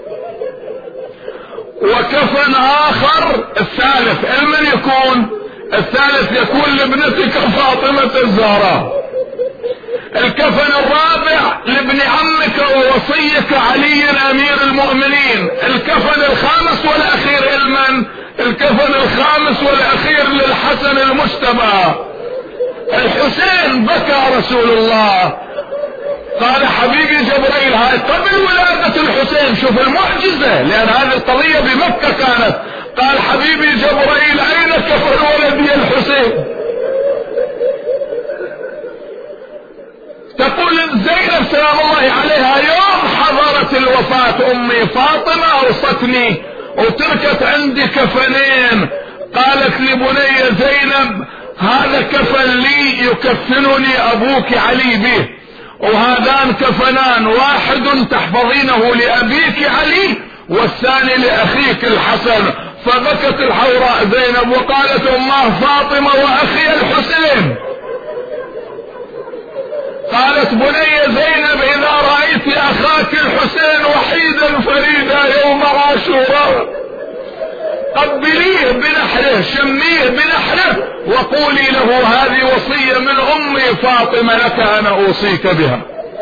وكفن آخر الثالث لمن يكون؟ الثالث يكون لابنتك فاطمة الزهراء. الكفن الرابع لابن عمك ووصيك علي أمير المؤمنين. الكفن الخامس والأخير لمن؟ الكفن الخامس والأخير للحسن المجتبى. الحسين بكى رسول الله. قال حبيبي جبريل هاي قبل ولادة الحسين، شوف المعجزة، لأن هذه القضية بمكة كانت. قال حبيبي جبريل أين كفن ولدي الحسين؟ تقول زينب سلام الله عليها يوم حضرت الوفاة أمي فاطمة أوصتني وتركت عندي كفنين. قالت لبني زينب هذا كفن لي يكفنني أبوك علي به، وهذان كفنان، واحد تحفظينه لأبيك علي والثاني لأخيك الحسن. فبكت الحوراء زينب وقالت أماه فاطمة وأخي الحسين. قالت بني زينب إذا رأيت أخاك الحسين وحيدا فريدا يوم عاشوراء قبليه بنحره، شميه بنحره، وقولي له هذه وصية من أمي فاطمة لك أنا أوصيك بها.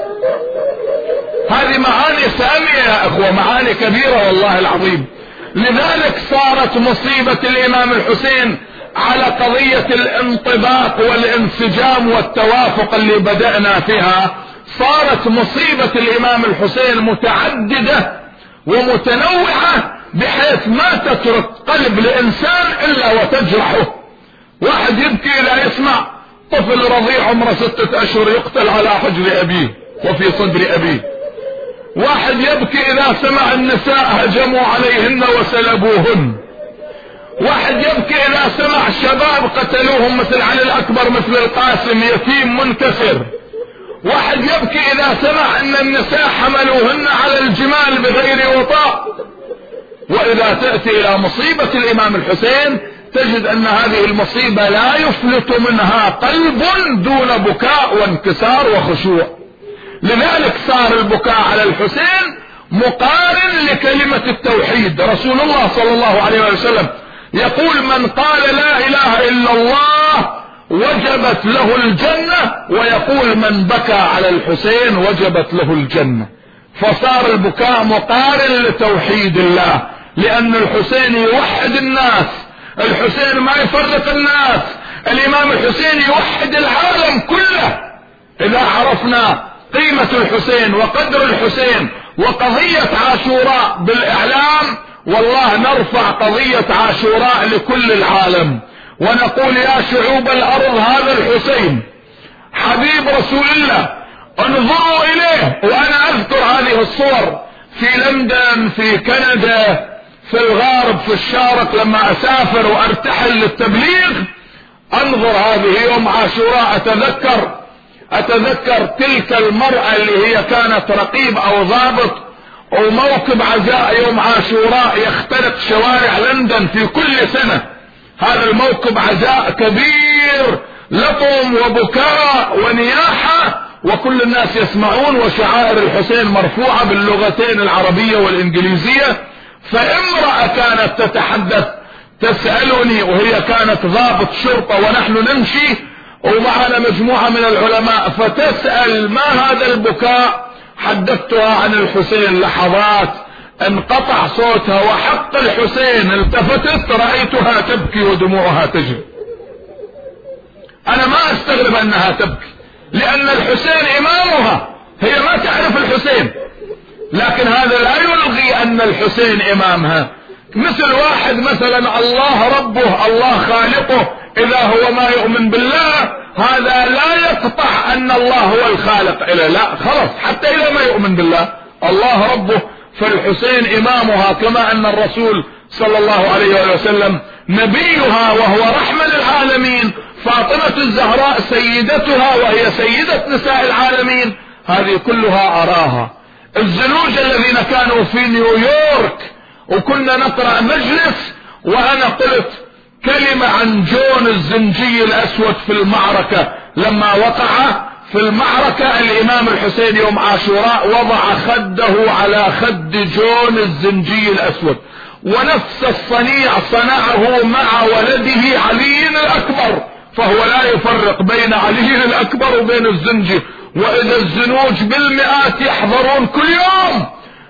هذه معاني سامية يا أخوة، معاني كبيرة والله العظيم. لذلك صارت مصيبة الإمام الحسين على قضية الانطباق والانسجام والتوافق اللي بدأنا فيها، صارت مصيبة الإمام الحسين متعددة ومتنوعة بحيث ما تترك قلب لإنسان إلا وتجرحه. واحد يبكي لا يسمع طفل رضيع عمره 6 أشهر يقتل على حجر أبيه وفي صدر أبيه. واحد يبكي إذا سمع النساء هجموا عليهن وسلبوهن. واحد يبكي إذا سمع الشباب قتلوهم مثل علي الأكبر مثل القاسم يتيم منكسر. واحد يبكي إذا سمع أن النساء حملوهن على الجمال بغير وطاء. وإذا تأتي إلى مصيبة الإمام الحسين تجد أن هذه المصيبة لا يفلت منها قلب دون بكاء وانكسار وخشوع. لذلك صار البكاء على الحسين مقارن لكلمة التوحيد. رسول الله صلى الله عليه وسلم يقول من قال لا إله إلا الله وجبت له الجنة، ويقول من بكى على الحسين وجبت له الجنة. فصار البكاء مقارن لتوحيد الله، لأن الحسين يوحد الناس، الحسين ما يفرق الناس، الإمام الحسين يوحد العالم كله. إذا عرفنا قيمة الحسين وقدر الحسين وقضية عاشوراء بالإعلام والله نرفع قضية عاشوراء لكل العالم ونقول يا شعوب الأرض هذا الحسين حبيب رسول الله، انظروا إليه. وأنا أذكر هذه الصور في لندن، في كندا، في الغرب، في الشرق، لما أسافر وأرتحل للتبليغ أنظر هذه يوم عاشوراء. أتذكر تلك المرأة اللي هي كانت رقيب أو ضابط وموكب عزاء يوم عاشوراء يخترق شوارع لندن في كل سنة. هذا الموكب عزاء كبير، لطم وبكاء ونياحة وكل الناس يسمعون، وشعائر الحسين مرفوعة باللغتين العربية والإنجليزية. فامرأة كانت تتحدث تسألني وهي كانت ضابط شرطة ونحن نمشي ومعنا مجموعة من العلماء، فتسأل ما هذا البكاء؟ حدثتها عن الحسين لحظات انقطع صوتها، وحق الحسين التفتت رأيتها تبكي ودموعها تجري. انا ما استغرب انها تبكي لان الحسين امامها، هي ما تعرف الحسين، لكن هذا لا يلغي ان الحسين امامها. مثل واحد مثلا الله ربه الله خالقه، اذا هو ما يؤمن بالله هذا لا يقطع ان الله هو الخالق إله، لا خلاص، حتى اذا ما يؤمن بالله الله ربه. فالحسين امامها، كما ان الرسول صلى الله عليه وسلم نبيها وهو رحمة للعالمين، فاطمة الزهراء سيدتها وهي سيدة نساء العالمين، هذه كلها اراها. الزنوج الذين كانوا في نيويورك وكنا نقرأ مجلس، وانا قلت كلمة عن جون الزنجي الاسود في المعركة، لما وقع في المعركة الامام الحسين يوم عاشوراء وضع خده على خد جون الزنجي الاسود، ونفس الصنيع صنعه مع ولده علي الاكبر، فهو لا يفرق بين علي الاكبر وبين الزنجي. واذا الزنوج بالمئات يحضرون كل يوم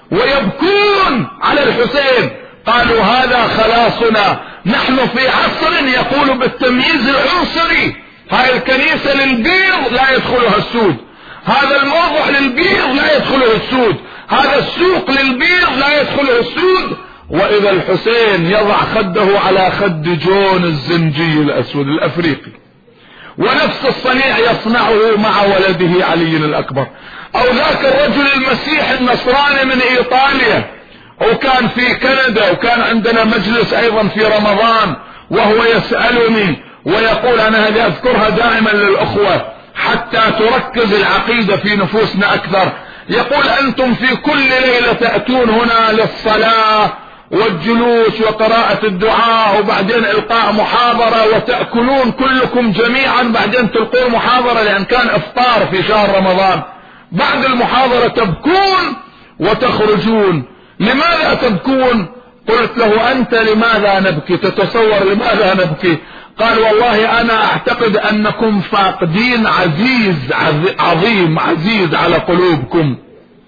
ويبكون على الحسين، قالوا هذا خلاصنا. نحن في عصر يقول بالتمييز العنصري، هاي الكنيسة للبيض لا يدخلها السود، هذا الموضع للبيض لا يدخله السود، هذا السوق للبيض لا يدخله السود. واذا الحسين يضع خده على خد جون الزنجي الاسود الافريقي، ونفس الصنيع يصنعه مع ولده علي الاكبر. او ذاك الرجل المسيحي النصراني من ايطاليا وكان في كندا، وكان عندنا مجلس ايضا في رمضان، وهو يسألني ويقول، انا هذه اذكرها دائما للاخوة حتى تركز العقيدة في نفوسنا اكثر، يقول انتم في كل ليلة تأتون هنا للصلاة والجلوس وقراءة الدعاء وبعدين القاء محاضرة، وتأكلون كلكم جميعا بعدين تلقون محاضرة، لان كان افطار في شهر رمضان، بعد المحاضرة تبكون وتخرجون. لماذا تبكون؟ قلت له انت لماذا نبكي؟ تتصور لماذا نبكي؟ قال والله انا اعتقد انكم فاقدين عزيز عظيم عزيز على قلوبكم.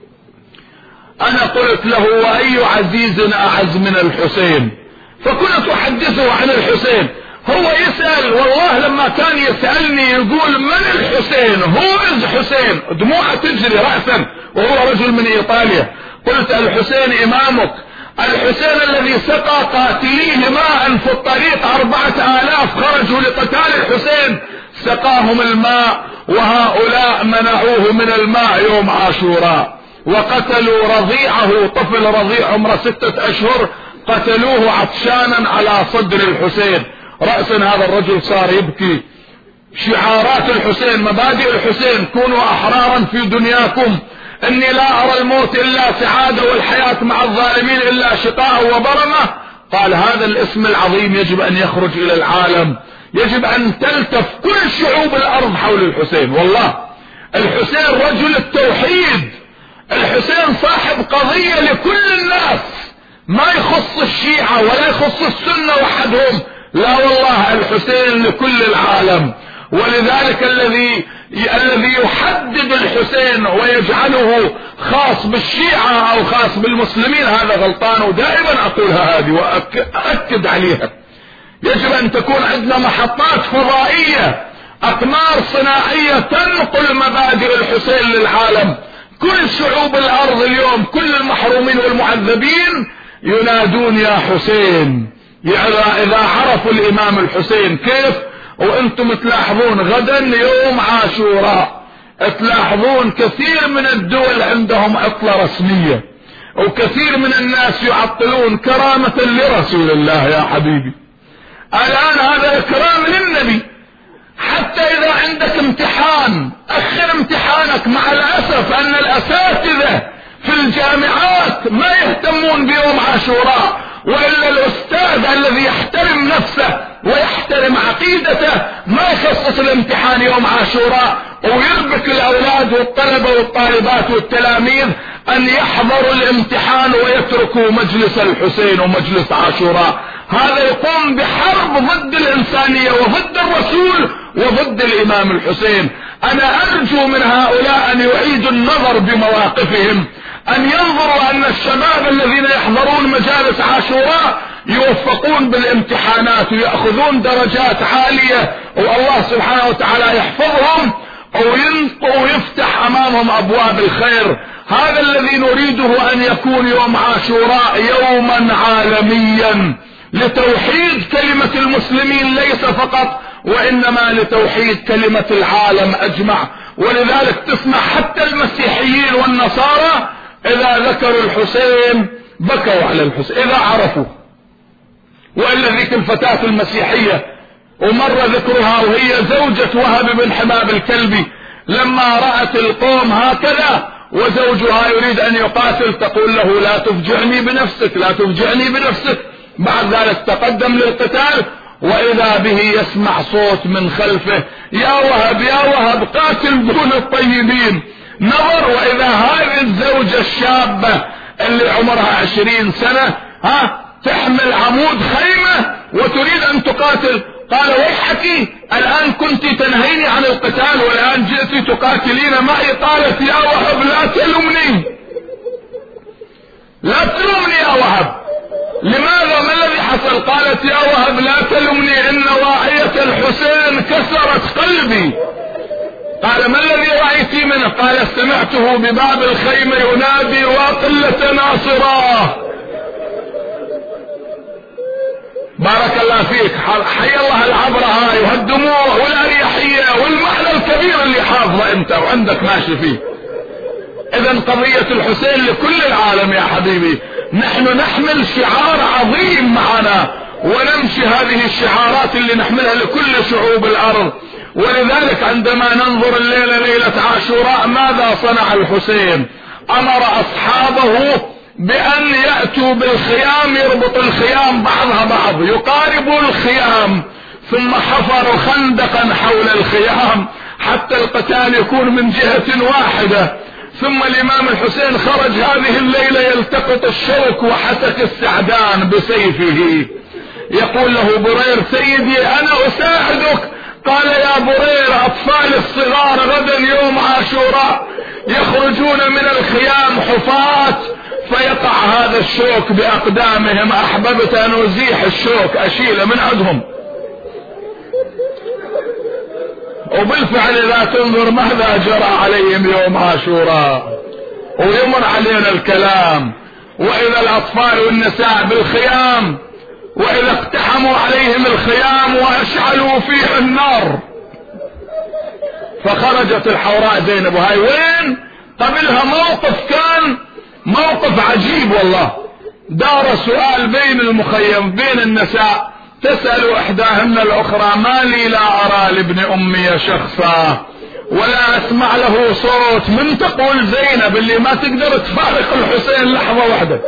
انا قلت له واي عزيز اعز من الحسين؟ فكنت احدثه عن الحسين، هو يسأل، والله لما كان يسألني يقول من الحسين؟ هو از حسين، دموعه تجري رأسا، وهو رجل من ايطاليا. قلت الحسين امامك، الحسين الذي سقى قاتليه ماء في الطريق 4000 خرجوا لقتال الحسين سقاهم الماء، وهؤلاء منعوه من الماء يوم عاشوراء، وقتلوا رضيعه، طفل رضيع عمره 6 أشهر، قتلوه عطشانا على صدر الحسين. رأسا هذا الرجل صار يبكي. شعارات الحسين، مبادئ الحسين، كونوا احرارا في دنياكم، اني لا ارى الموت الا سعادة والحياة مع الظالمين الا شقاء وبرمة. قال هذا الاسم العظيم يجب ان يخرج الى العالم، يجب ان تلتف كل شعوب الارض حول الحسين. والله الحسين رجل التوحيد، الحسين صاحب قضية لكل الناس، ما يخص الشيعة ولا يخص السنة وحدهم، لا والله الحسين لكل العالم. ولذلك الذي يحدد الحسين ويجعله خاص بالشيعة او خاص بالمسلمين هذا غلطان، ودائما اقولها هذه واؤكد عليها. يجب ان تكون عندنا محطات فضائية، اقمار صناعية تنقل مبادئ الحسين للعالم. كل شعوب الارض اليوم، كل المحرومين والمعذبين ينادون يا حسين. إذا عرفوا الإمام الحسين كيف، وأنتم تلاحظون غدا يوم عاشوراء تلاحظون كثير من الدول عندهم عطلة رسمية، وكثير من الناس يعطلون كرامة لرسول الله يا حبيبي. الآن هذا إكرام للنبي. حتى إذا عندك امتحان أخر امتحانك. مع الأسف أن الأساتذة في الجامعات ما يهتمون بيوم عاشوراء، وإلا الأستاذ الذي يحترم نفسه ويحترم عقيدته ما يخصص الامتحان يوم عاشوراء، ويربك الأولاد والطلبة والطالبات والتلاميذ أن يحضروا الامتحان ويتركوا مجلس الحسين ومجلس عاشوراء. هذا يقوم بحرب ضد الإنسانية وضد الرسول وضد الإمام الحسين. أنا أرجو من هؤلاء أن يعيدوا النظر بمواقفهم، أن ينظروا أن الشباب الذين يحضرون مجالس عاشوراء يوفقون بالامتحانات ويأخذون درجات عالية، والله سبحانه وتعالى يحفظهم ويفتح أمامهم أبواب الخير. هذا الذي نريده، أن يكون يوم عاشوراء يوما عالميا لتوحيد كلمة المسلمين، ليس فقط وإنما لتوحيد كلمة العالم أجمع. ولذلك تسمع حتى المسيحيين والنصارى إذا ذكروا الحسين بكوا على الحسين إذا عرفوا. وإلا ذيك الفتاة المسيحية ومر ذكرها وهي زوجة وهب بن حباب الكلبي، لما رأت القوم هكذا وزوجها يريد أن يقاتل تقول له لا تفجعني بنفسك، لا تفجعني بنفسك. بعد ذلك تقدم للقتال، وإذا به يسمع صوت من خلفه يا وهب يا وهب قاتل دون الطيبين. نظر وإذا هذه الزوجة الشابة اللي عمرها 20 سنة تحمل عمود خيمة وتريد أن تقاتل. قال ويحكي، الآن كنت تنهيني عن القتال والآن جئت تقاتلين معي. قالت يا وهب لا تلمني، لا تلمني يا وهب. لماذا؟ ما الذي حصل؟ قالت يا وهب لا تلمني، إن واعية الحسين كسرت قلبي. قال ما الذي رأيت منه؟ قال سمعته بباب الخيمة ينادي وقلة ناصراه. بارك الله فيك، حي الله العبرة هاي وهالدموع والأريحية والمعنى الكبير اللي حافظه انت وعندك ماشي فيه. اذا قضية الحسين لكل العالم يا حبيبي. نحن نحمل شعار عظيم معنا، ونمشي هذه الشعارات اللي نحملها لكل شعوب الارض. ولذلك عندما ننظر الليلة ليلة عاشوراء ماذا صنع الحسين؟ امر اصحابه بأن يأتوا بالخيام، يربط الخيام بعضها بعض، يقاربوا الخيام، ثم حفروا خندقا حول الخيام حتى القتال يكون من جهة واحدة. ثم الإمام الحسين خرج هذه الليلة يلتقط الشوك وحسك السعدان بسيفه، يقول له برير سيدي أنا أساعدك. قال يا برير أطفال الصغار غدا يوم عاشوراء يخرجون من الخيام حفاة فيقع هذا الشوك بأقدامهم، أحببت أن أزيح الشوك أشيله من عندهم. وبالفعل إذا تنظر ماذا جرى عليهم يوم عاشوراء، ويمر علينا الكلام. وإذا الأطفال والنساء بالخيام، وإذا اقتحموا عليهم الخيام وأشعلوا فيه النار. فخرجت الحوراء زينب، وهاي وين قبلها موقف كان موقف عجيب والله. دار سؤال بين المخيم بين النساء، تسأل إحداهن الأخرى ما لي لا أرى لابن أمي شخصا ولا أسمع له صوت. من تقول زينب اللي ما تقدر تفارق الحسين لحظة واحدة.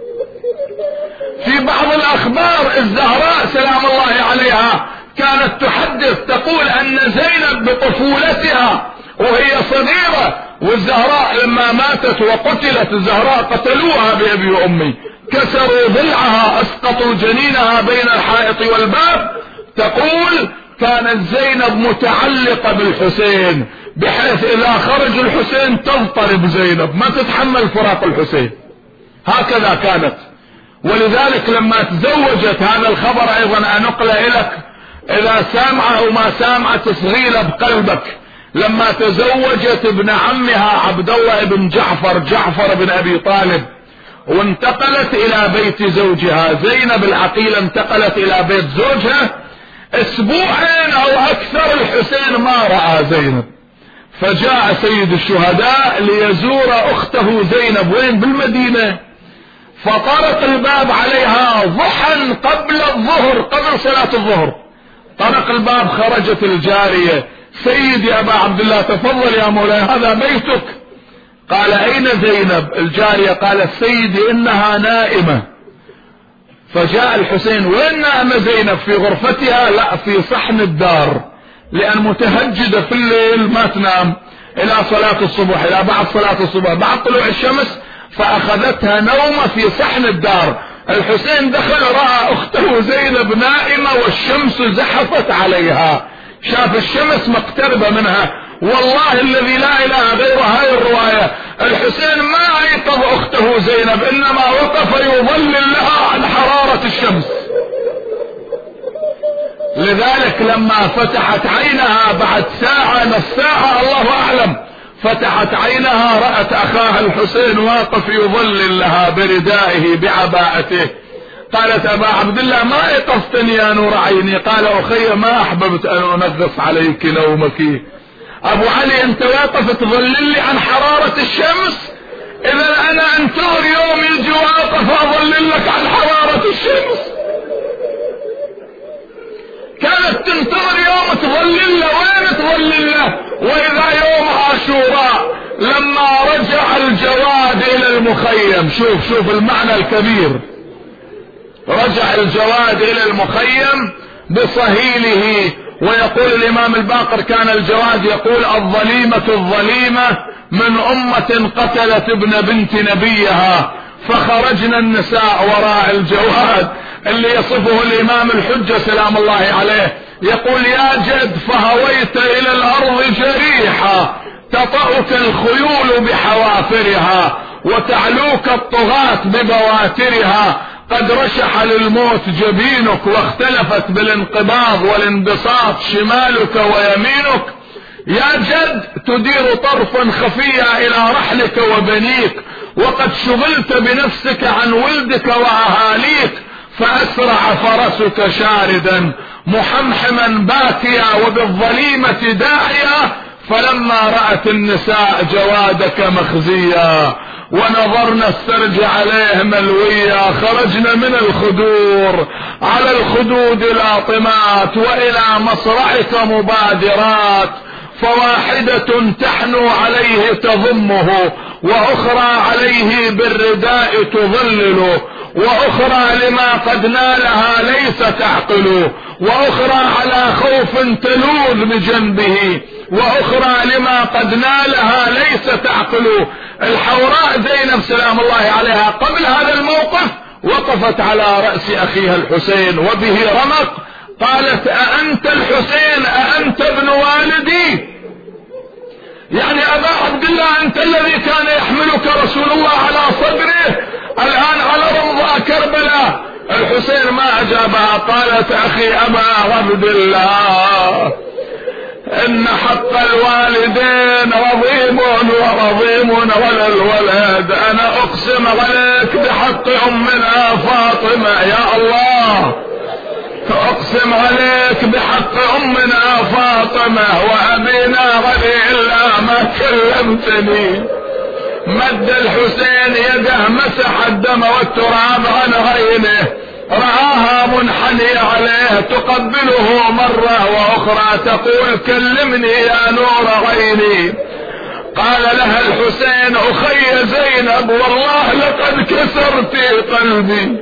في بعض الأخبار الزهراء سلام الله عليها كانت تحدث تقول أن زينب بطفولتها وهي صغيرة، والزهراء لما ماتت وقتلت الزهراء قتلوها بأبي وأمي، كسروا ضلعها، أسقطوا جنينها بين الحائط والباب. تقول كانت زينب متعلقة بالحسين بحيث إذا خرج الحسين تضطرب زينب، ما تتحمل فراق الحسين. هكذا كانت. ولذلك لما تزوجت، هذا الخبر أيضا أنقله لك إذا سامعه أو ما سامعه تصغيله بقلبك، لما تزوجت ابن عمها عبد الله بن جعفر بن أبي طالب، وانتقلت الى بيت زوجها. زينب العقيلة انتقلت الى بيت زوجها اسبوعين او اكثر، الحسين ما رأى زينب، فجاء سيد الشهداء ليزور اخته زينب وين؟ بالمدينة. فطرق الباب عليها ضحى قبل الظهر، قبل صلاة الظهر، طرق الباب، خرجت الجارية: سيدي ابا عبد الله تفضل يا مولاي هذا بيتك. قال: اين زينب؟ الجارية قالت: سيدي انها نائمة. فجاء الحسين: وين نائمة زينب؟ في غرفتها؟ لا، في صحن الدار، لان متهجدة في الليل ما تنام الى صلاة الصبح، الى بعد صلاة الصبح، بعد طلوع الشمس، فاخذتها نومة في صحن الدار. الحسين دخل رأى اخته زينب نائمة والشمس زحفت عليها، شاف الشمس مقتربة منها. والله الذي لا اله غير هاي الرواية، الحسين ما ايقظ اخته زينب، انما وقف يظلل لها عن حرارة الشمس. لذلك لما فتحت عينها بعد ساعة، نص ساعة الله اعلم، فتحت عينها رأت اخاها الحسين واقف يظلل لها بردائه بعباءته. قالت: ابا عبد الله ما ايقظتني يا نور عيني؟ قال: اخي ما احببت ان انغص عليك نومك. ابو علي انت واقف تظلل لي عن حرارة الشمس، اذا انا انتظر يوم يجي واقف اظلل لك عن حرارة الشمس. كانت تنتظر يوم تظلل له، وين تظلل له؟ واذا يوم عاشوراء لما رجع الجواد الى المخيم، شوف المعنى الكبير، رجع الجواد الى المخيم بصهيله. ويقول الامام الباقر: كان الجواد يقول: الظليمة الظليمة من امة قتلت ابن بنت نبيها. فخرجنا النساء وراء الجواد اللي يصفه الامام الحجة سلام الله عليه، يقول: يا جد فهويت الى الارض جريحا، تطأك الخيول بحوافرها وتعلوك الطغاة ببواترها، قد رشح للموت جبينك واختلفت بالانقباض والانبساط شمالك ويمينك. يا جد تدير طرفا خفيا الى رحلك وبنيك، وقد شغلت بنفسك عن ولدك واهاليك، فاسرع فرسك شاردا محمحما باكيا وبالظليمة داعيا. فلما رأت النساء جوادك مخزيا ونظرنا السرج عليه ملويا، خرجنا من الخدور على الخدود لاطمات، والى مصرعك مبادرات، فواحدة تحنو عليه تضمه، واخرى عليه بالرداء تظلله، واخرى لما قد نالها ليس تعقل، واخرى على خوف تلوذ بجنبه، واخرى لما قد نالها ليس تعقل. الحوراء زينب سلام الله عليها قبل هذا الموقف وقفت على رأس اخيها الحسين وبه رمق، قالت: أأنت الحسين؟ أأنت ابن والدي؟ يعني أبا عبد الله أنت الذي كان يحملك رسول الله على صدره، الآن على رمضاء كربلاء. الحسين ما أجابها. قالت: أخي أبا عبد الله، إن حق الوالدين رضيم ورضيم ولا الولد، أنا أقسم عليك بحق أمنا فاطمة، يا الله أقسم عليك بحق أمنا فاطمة وأبينا غني إلا ما كلمتني. مد الحسين يده مسح الدم والتراب عن عينه، رآها منحنية عليه تقبله مرة وأخرى تقول: كلمني يا نور عيني. قال لها الحسين: أخي زينب والله لقد كسرت قلبي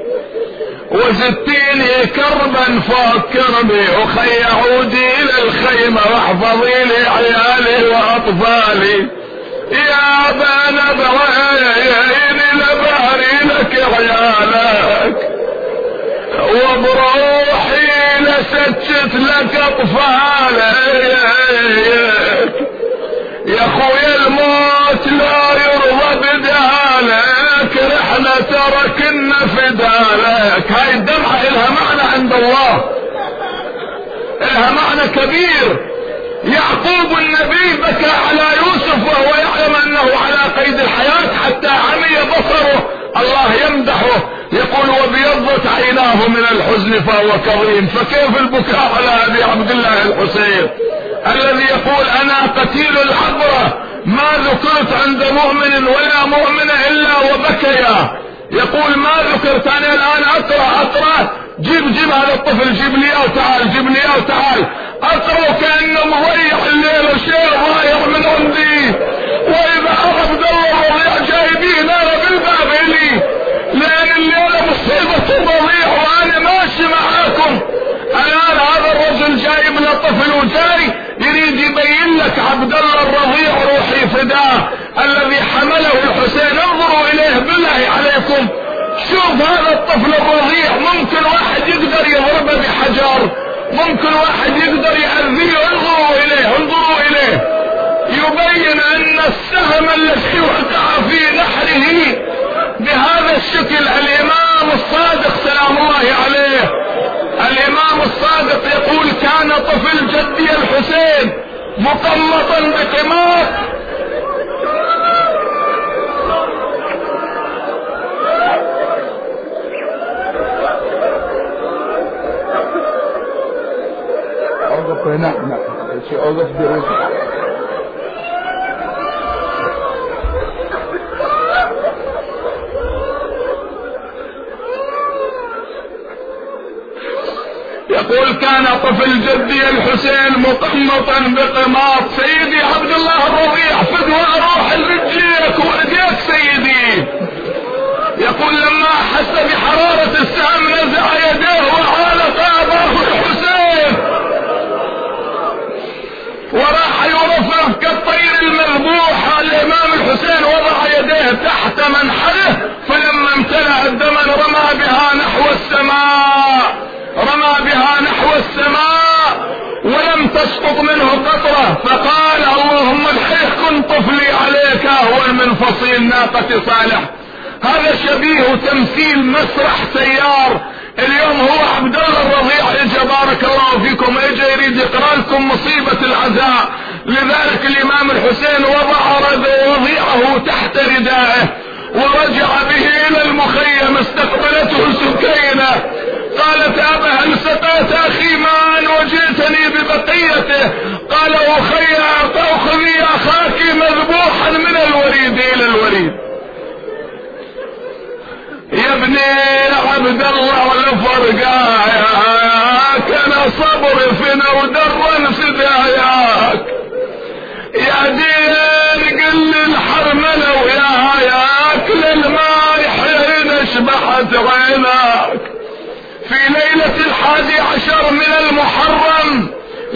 وزدتيني كربا فوق كربي، أخي عودي إلى الخيمة واحفظي لي عيالي وأطفالي، يا بنا بعيني لباري لك عيالك، وبروحي لسجت لك أطفالك، يا خويا الموت لا يرضى بدالك، رحنا تركنا فدالك. هاي الدمعة إلها معنى عند الله، إلها معنى كبير. يعقوب النبي بكى على يوسف وهو يعلم أنه على قيد الحياة حتى عمي بصره، الله يمدحه يقول وبيضت عيناه من الحزن فهو كظيم. فكيف البكاء على ابي عبد الله الحسين الذي يقول انا قتيل العبرة ما ذكرت عند مؤمن ولا مؤمنة الا وبكيا. يقول ما ذكرت انا الان اقرأ جيب هذا الطفل جيب لي او تعال جيب لي او تعال اقرأ كأنه مضيع الليلة شيء ضايع من عندي. واذا عبد الله الرضيع جايبين انا بالباب لي لان الليلة مصيبة ضضيع وانا ماشي معاكم. الان هذا الرجل جايب له طفل وجاي يريد يبين لك عبد الله الرضيع روحي فداه الذي حمله الحسين. انظروا اليه بالله عليكم. شوف هذا الطفل الرضيع ممكن واحد يقدر يضربه بحجر ممكن واحد يقدر يأذيه. انظروا اليه يبين ان السهم الذي وقع في نحره بهذا الشكل. الامام الصادق سلام الله عليه الامام الصادق يقول كان طفل جدي الحسين مقمطا بقماط اوقف هنا اوقف دروس. يقول كان طفل جدي الحسين مقمطا بقماط. سيدي عبد الله الرضيع فدوى اروح لرجليك وايديك سيدي. يقول لما احس بحرارة السهم نزع يديه وعالق اباه الحسين وراح يرفرف كالطير المذبوح. الامام الحسين وضع يديه تحت منحره فلما امتلأ الدم رمى بها نحو السماء ولم تسقط منه قطرة. فقال اللهم الحق طفلي عليك اهون من فصيل ناقة صالح. هذا شبيه تمثيل مسرح سيار. اليوم هو عبد الله الرضيع اجى بارك الله فيكم اجى يريد يقرأ لكم مصيبة العزاء. لذلك الامام الحسين وضع رضيعه تحت ردائه ورجع به الى المخيم. استقبلته سكينة قالت ابا هل سقيت اخي معا وجئتني ببقيته؟ قال اخذي اخاك مذبوحا من الوريد الى الوريد. يا ابني عبد الله لفرقاياك انا صبري فينا ودرا فداياك. يا دين قل الحرملة وياك للماء حين اشبحت عيناك. في ليلة 11 من المحرم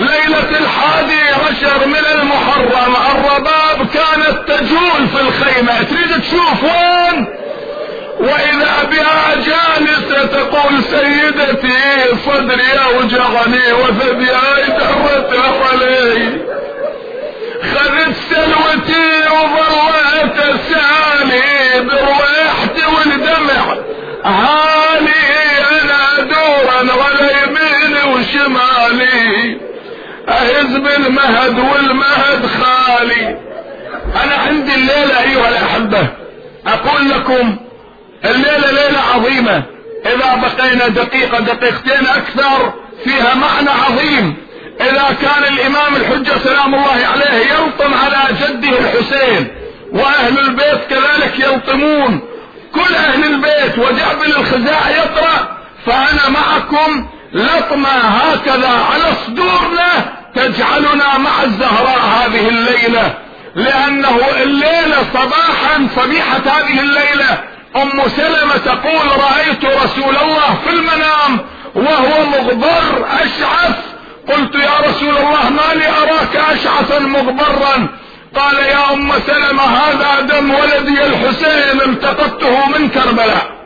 الرباب كانت تجول في الخيمة تريد تشوف وين واذا بها جالسة تقول سيدتي صدري اوجعني وثدياي درت علي. خذت سلوتي وظلت اسالي برويحتي والدمع هاني انا دورا على يميني وشمالي اهز بالمهد والمهد خالي. انا عندي الليلة ايها الاحبة اقول لكم الليلة ليلة عظيمة. اذا بقينا دقيقة دقيقتين اكثر فيها معنى عظيم. اذا كان الامام الحجة سلام الله عليه يلطم على جده الحسين واهل البيت كذلك يلطمون كل اهل البيت وجعبل الخزاع يقرأ فانا معكم لطمة هكذا على صدورنا تجعلنا مع الزهراء هذه الليلة. لانه الليلة صبيحة هذه الليلة ام سلمة تقول رأيت رسول الله في المنام وهو مغبر اشعث. قلت يا رسول الله ما لي اراك اشعثا مغبرا؟ قال يا ام سلمة هذا دم ولدي الحسين التقطته من كربلاء.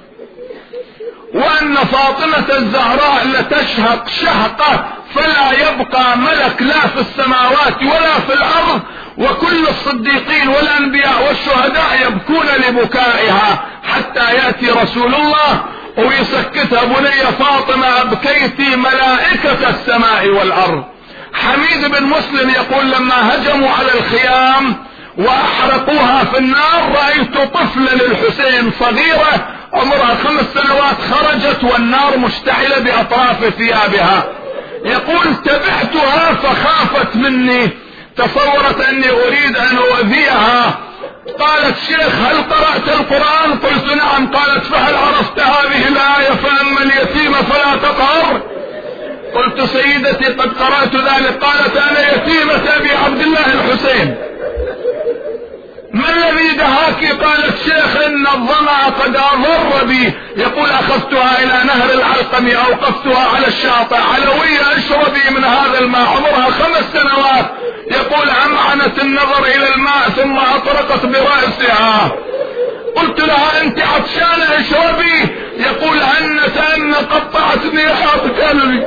وان فاطمة الزهراء لتشهق شهقة فلا يبقى ملك لا في السماوات ولا في الارض وكل الصديقين والانبياء والشهداء يبكون لبكائها حتى يأتي رسول الله ويسكتها بني فاطمة ابكيتي ملائكة السماء والارض. حميد بن مسلم يقول لما هجموا على الخيام وأحرقوها في النار. رأيت طفلا للحسين صغيرة عمرها 5 سنوات خرجت والنار مشتعلة بأطراف ثيابها. يقول تبعتها فخافت مني، تصورت أني أريد أن أؤذيها. قالت شيخ هل قرأت القرآن؟ قلت نعم. قالت فهل عرفت هذه الآية فأما اليتيم فلا تقهر؟ قلت سيدتي قد قرأت ذلك. قالت أنا يتيمة أبي عبد الله الحسين. ما الذي دهاك؟ قالت شيخ إن الظمأ قد أضر بي. يقول أخذتها إلى نهر العلقم أوقفتها على الشاطئ، علوية اشربي من هذا الماء. عمرها 5 سنوات. يقول أمعنت النظر إلى الماء ثم أطرقت برأسها. قلت لها أنت عطشانة اشربي. يقول أن قطعت نياط قلبي،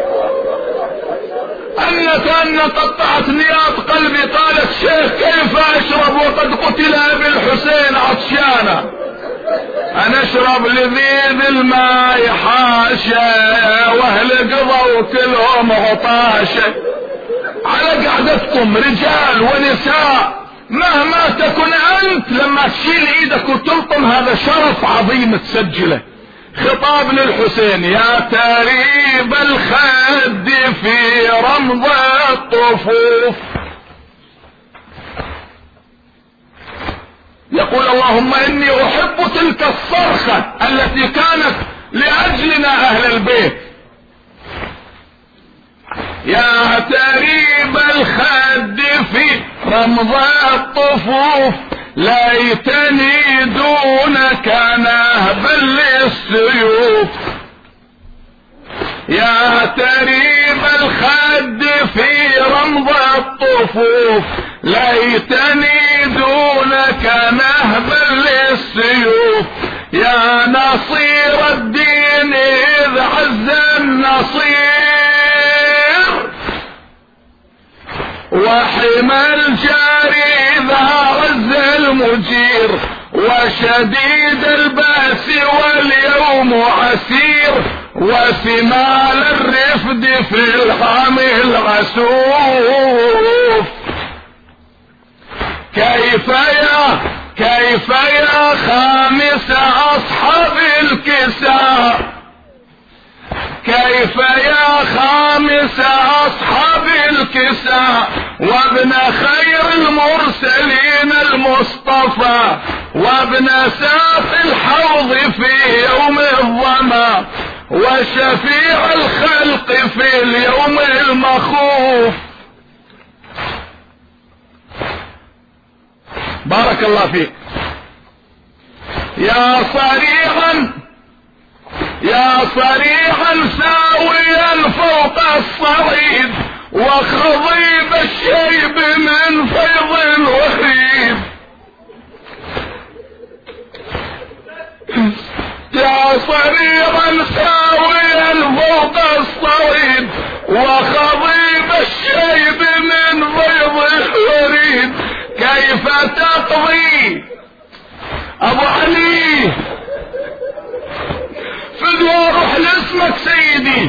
أن قطعت نياط قلبي. قالت شيخ كيف أشرب وقد قتل أبي الحسين عطشانة؟ أنا أشرب لذيذ الماء حاشا وأهل قضوا كلهم عطاشة. على قعدتكم رجال ونساء مهما تكن أنت لما تشيل إيدك وتلطم هذا شرف عظيم تسجله. خطاب للحسين: يا تريب الخد في رمض الطفوف. يقول اللهم إني أحب تلك الصرخة التي كانت لأجلنا أهل البيت. يا تريب الخد في رمض الطفوف ليتني دونك نهبا للسيوف. يا تريب الخد في رمض الطفوف ليتني دونك نهبا للسيوف. يا نصير الدين إذ عز النصير وحمى الجاري إذا عز المجير وشديد البأس واليوم عسير وثمال الرفد في الغم الغسوف. كيف يا خامس أصحاب الكساء، كيف يا خامس أصحاب الكساء وابن خير المرسلين المصطفى وابن ساق الحوض في يوم الظما وشفيع الخلق في اليوم المخوف. بارك الله فيك. يا صريحا ساويا فوق الصعيد وخضيب الشيب من فيض الوحيد. يا صريحا ساويا فوق الصعيد وخضيب الشيب من فيض الوريد. كيف تقضي ابو علي فدوى روح لاسمك سيدي.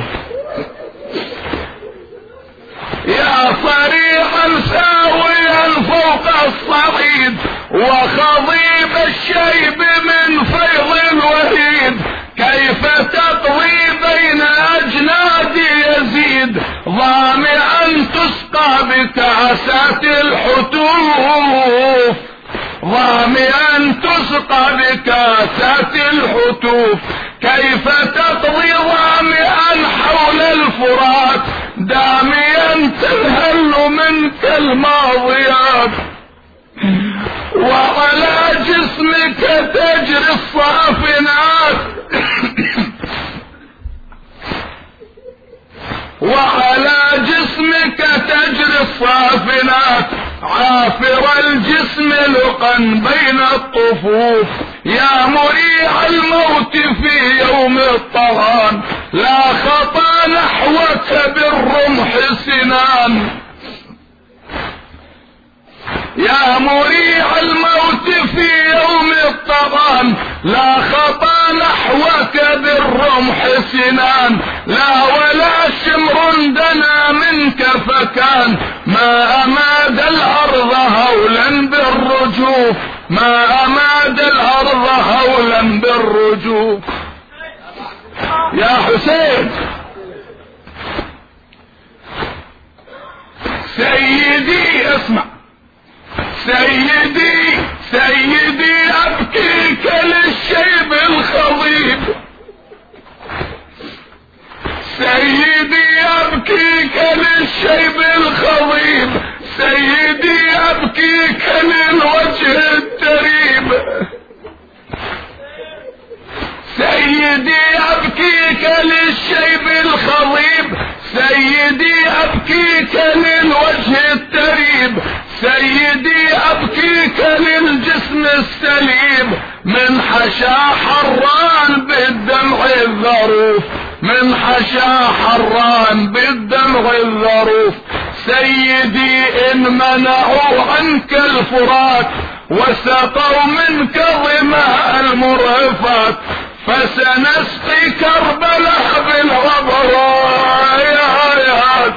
يا صريحا ساويا فوق الصعيد وخضيب الشيب من فيض الوهيد. كيف تطوي بين اجناد يزيد ظامئا تسقى بكاسات الحتوف، ظامئا تسقى بكاسات الحتوف. كيف تطوي ظامئا حول الفرات داميا تنهل منك الماضيات وعلى جسمك تجري الصافنات وعلى جسمك تجري الصافنات عافر الجسم لقا بين الطفوف. يا مريع الموت في يوم الطغان لا خطى نحوك بالرمح سنان. يا مريع الموت في يوم الطغان، لا خطى نحوك بالرمح سنان، لا ولا شمر دنا منك فكان، ما أماد الأرض هولا بالرجوف، ما أماد الأرض هولا بالرجوف. يا حسين سيدي اسمع، سيدي سيدي أبكيك للشيب الخضيب، سيدي أبكيك للشيب الخضيب، سيدي أبكيك للوجه التريب، سيدي أبكيك للشيب الخضيب، سيدي أبكيك للوجه التريب، سيدي أبكيك للجسم السليم، من حشا حران بالدمع الظروف، من حشا حران بالدمع الظروف. سيدي إن منعوا عنك الفرات وسقوا منك ظماء المرهفات، فسنسقي كربلاء بالغبرايات،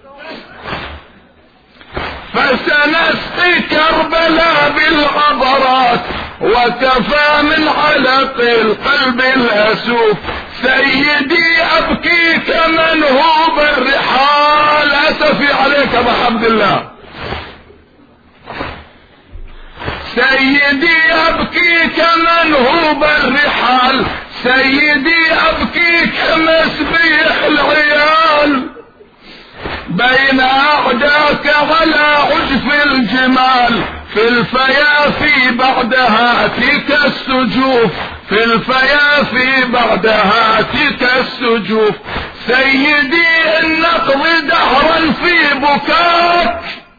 فسنسقي كربلاء بالغبرات، وكفى من علق القلب الأسوف. سيدي أبكيك منهوب الرحال، أسفي عليك أبا عبد الله. سيدي أبكيك منهوب الرحال، سيدي أبكيك مسبيح العيال، بين أعداك على عجف الجمال، في الفيافي بعد هاتك السجوف، في الفيافي بعد هاتك السجوف. سيدي إن نقضي دهرا في بكاك،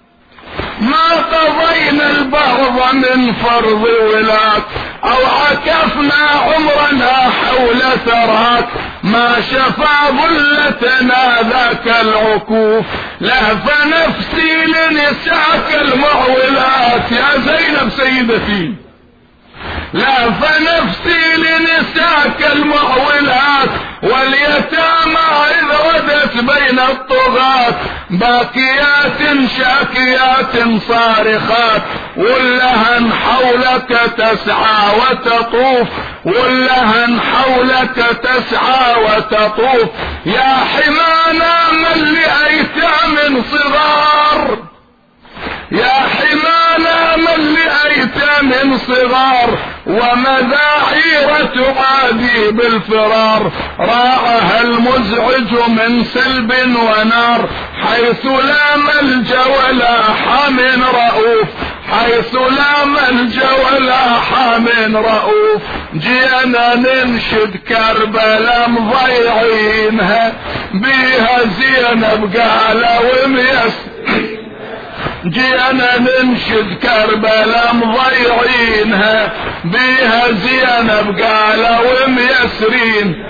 ما قضينا البغض من فرض ولاك، او عكفنا عمرنا حول ثراك، ما شفى ظلتنا ذاك العكوف، لهف نفسي لنساك المعولات. يا زينب سيدتي، لهف نفسي لنساك المعولات، واليتامى إذ ردت بين الطغاة، باكيات شاكيات صارخات، واللهن حولك تسعى وتطوف، واللهن حولك تسعى وتطوف. يا حمانا من لأيتام صغار، يا حمانا من لأيتام صغار، ومذاعير تعادي بالفرار، راعها المزعج من سلب ونار، حيث لا ملجأ ولا حام رؤوف، حيث لا ملجأ ولا حام رؤوف. جينا ننشد كربلاء مضيعينها، بيها زينب قالوا وميسر، جينا ننشد كربلاء مضيعينها، بيها زينب قالوا وميسرين،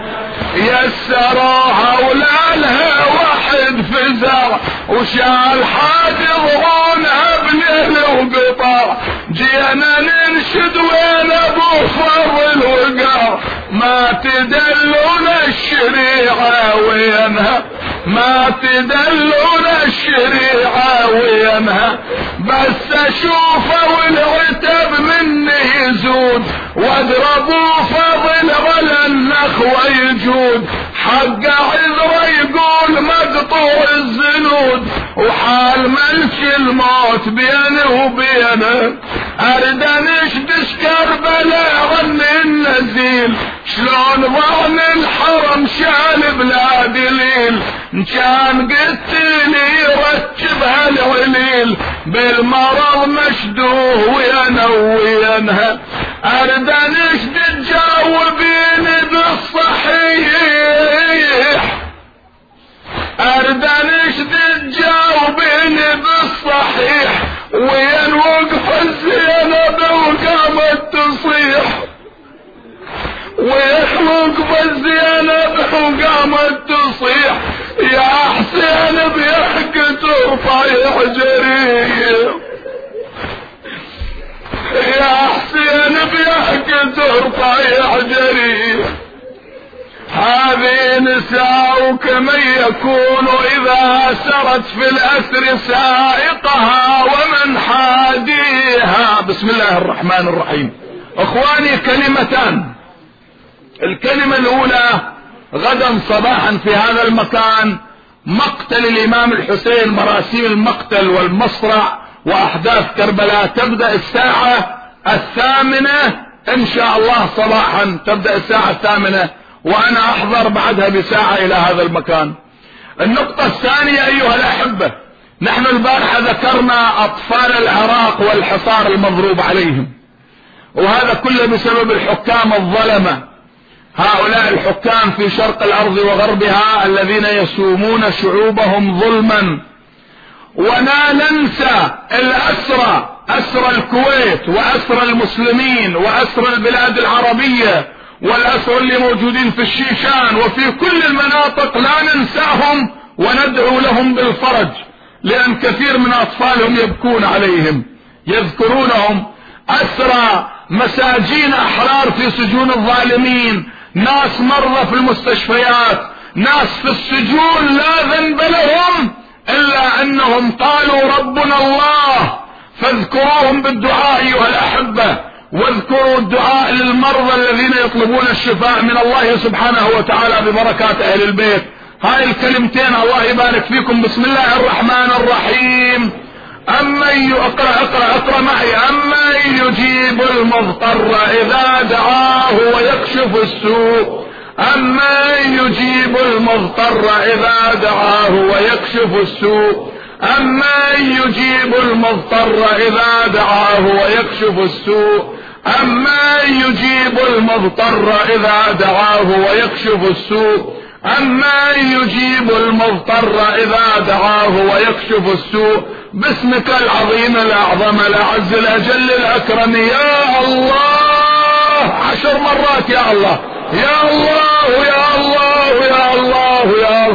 يسروها ولا لها واحد فزع، وشال حاد ضغونها بليل وقطع. جينا ننشد وين ابو فر الوقار، ما تدلون الشريعة وينها، ما تدلون الشريعة وينها، بس اشوفه والعتب مني يزود، واضربوا فضل ولا النخوة يجود، حق عذره يقول مقطوع الزنود، وحال ملك الموت بينه وبينه. ارد انشدش كربلاء غن النزيل، شلون ضعن الحرم شال بلا دليل، كان قتلي يرتبها العليل، بالمرض مشدوه وينه وينها. ارد انشد تجاوبيني بالصحيح، ارد انشد تجاوبيني بالصحيح، وين وقف الزينب وقامت تصيح، وين وقف الزينب وقامت تصيح، يا حسين بيحك ترفع جريح، ترفع جريح. هذه نساؤك من يكون إذا سرت في الأسر سائقها ومن حاديها. بسم الله الرحمن الرحيم. اخواني كلمتان. الكلمة الاولى: غدا صباحا في هذا المكان مقتل الامام الحسين، مراسيم المقتل والمصرع واحداث كربلاء تبدأ الساعة 8 ان شاء الله صباحا، تبدأ الساعة 8 وانا احضر بعدها بساعة الى هذا المكان. النقطة الثانية ايها الاحبة، نحن البارحة ذكرنا اطفال العراق والحصار المضروب عليهم، وهذا كله بسبب الحكام الظلمة، هؤلاء الحكام في شرق الارض وغربها الذين يسومون شعوبهم ظلما. ولا ننسى الاسرى، اسرى الكويت واسرى المسلمين واسرى البلاد العربية والاسرى اللي موجودين في الشيشان وفي كل المناطق، لا ننساهم وندعو لهم بالفرج، لان كثير من اطفالهم يبكون عليهم، يذكرونهم. اسرى مساجين احرار في سجون الظالمين، ناس مرضى في المستشفيات، ناس في السجون لا ذنب لهم الا انهم قالوا ربنا الله. فاذكروهم بالدعاء ايها الاحبة، واذكروا الدعاء للمرضى الذين يطلبون الشفاء من الله سبحانه وتعالى ببركات اهل البيت. هاي الكلمتين الله يبارك فيكم. بسم الله الرحمن الرحيم. اقرأ معي. أمن يجيب المضطر إذا دعاه ويكشف السوء. أمن يجيب المضطر إذا دعاه ويكشف السوء. أمن يجيب المضطر إذا دعاه ويكشف السوء. أمن يجيب المضطر إذا دعاه ويكشف السوء. أمن يجيب المضطر إذا دعاه ويكشف السوء. باسمك العظيم الأعظم الأعز الأجل الأكرم يا الله. 10 مرات يا الله يا الله يا الله يا الله يا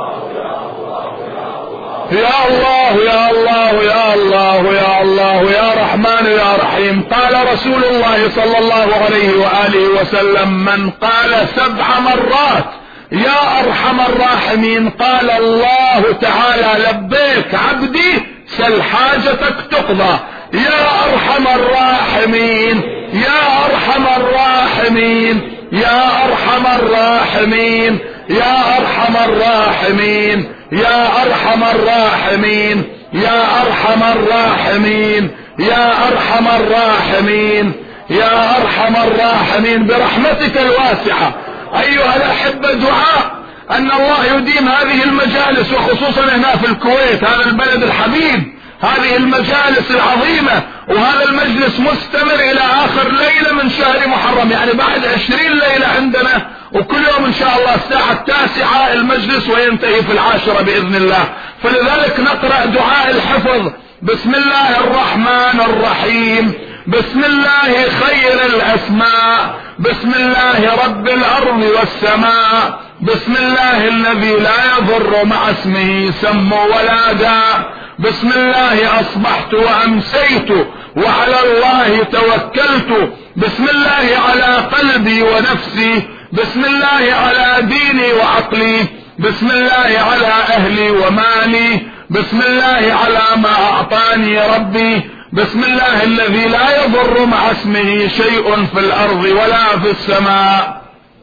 الله يا الله يا الله يا الله يا رحمن يا رحيم. قال رسول الله صلى الله عليه وآله وسلم: من قال 7 مرات يا أرحم الراحمين قال الله تعالى: لبيك عبدي سل حاجتك تقضى. يا أرحم الراحمين يا أرحم الراحمين يا أرحم الراحمين يا أرحم الراحمين يا أرحم الراحمين يا أرحم الراحمين يا أرحم الراحمين يا أرحم الراحمين برحمتك الواسعة. أيها الأحبة، دعاء أن الله يديم هذه المجالس، وخصوصا هنا في الكويت، هذا البلد الحبيب، هذه المجالس العظيمة، وهذا المجلس مستمر إلى آخر ليلة من شهر محرم، يعني بعد 20 ليلة عندنا، وكل يوم إن شاء الله الساعة 9 المجلس وينتهي في 10 بإذن الله. فلذلك نقرأ دعاء الحفظ. بسم الله الرحمن الرحيم. بسم الله خير الأسماء. بسم الله رب الأرض والسماء. بسم الله الذي لا يضر مع اسمه سم ولا داء. بسم الله أصبحت وأمسيت وعلى الله توكلت. بسم الله على قلبي ونفسي. بسم الله على ديني وعقلي. بسم الله على أهلي ومالي. بسم الله على ما أعطاني ربي. بسم الله الذي لا يضر مع اسمه شيء في الأرض ولا في السماء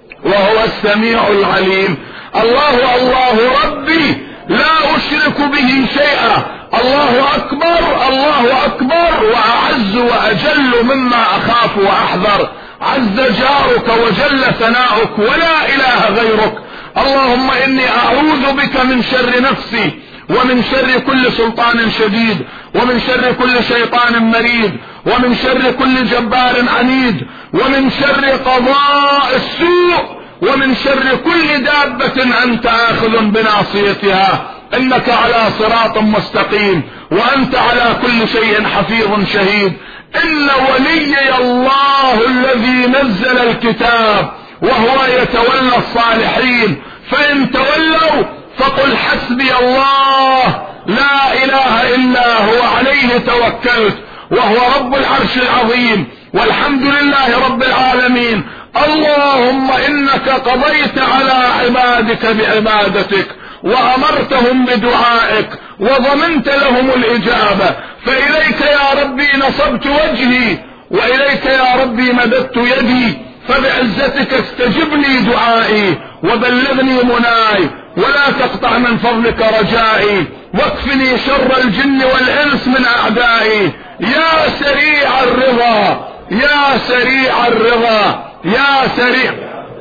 وهو السميع العليم. الله الله ربي لا أشرك به شيئا. الله أكبر الله أكبر وأعز وأجل مما أخاف وأحذر. عز جارك وجل ثناؤك ولا إله غيرك. اللهم إني أعوذ بك من شر نفسي ومن شر كل سلطان شديد ومن شر كل شيطان مريد ومن شر كل جبار عنيد ومن شر قضاء السوء ومن شر كل دابة أنت آخذ بناصيتها. إنك على صراط مستقيم وأنت على كل شيء حفيظ شهيد. إن وليي الله الذي نزل الكتاب وهو يتولى الصالحين. فإن تولوا فقل حسبي الله لا إله إلا هو عليه توكلت وهو رب العرش العظيم. والحمد لله رب العالمين. اللهم إنك قضيت على عبادك بعبادتك وأمرتهم بدعائك وضمنت لهم الإجابة، فإليك يا ربي نصبت وجهي وإليك يا ربي مددت يدي، فبعزتك استجب لي دعائي وبلغني مناي، ولا تقطع من فضلك رجائي، واكفني شر الجن والإنس من أعدائي. يا سريع الرضا يا سريع الرضا يا سريع،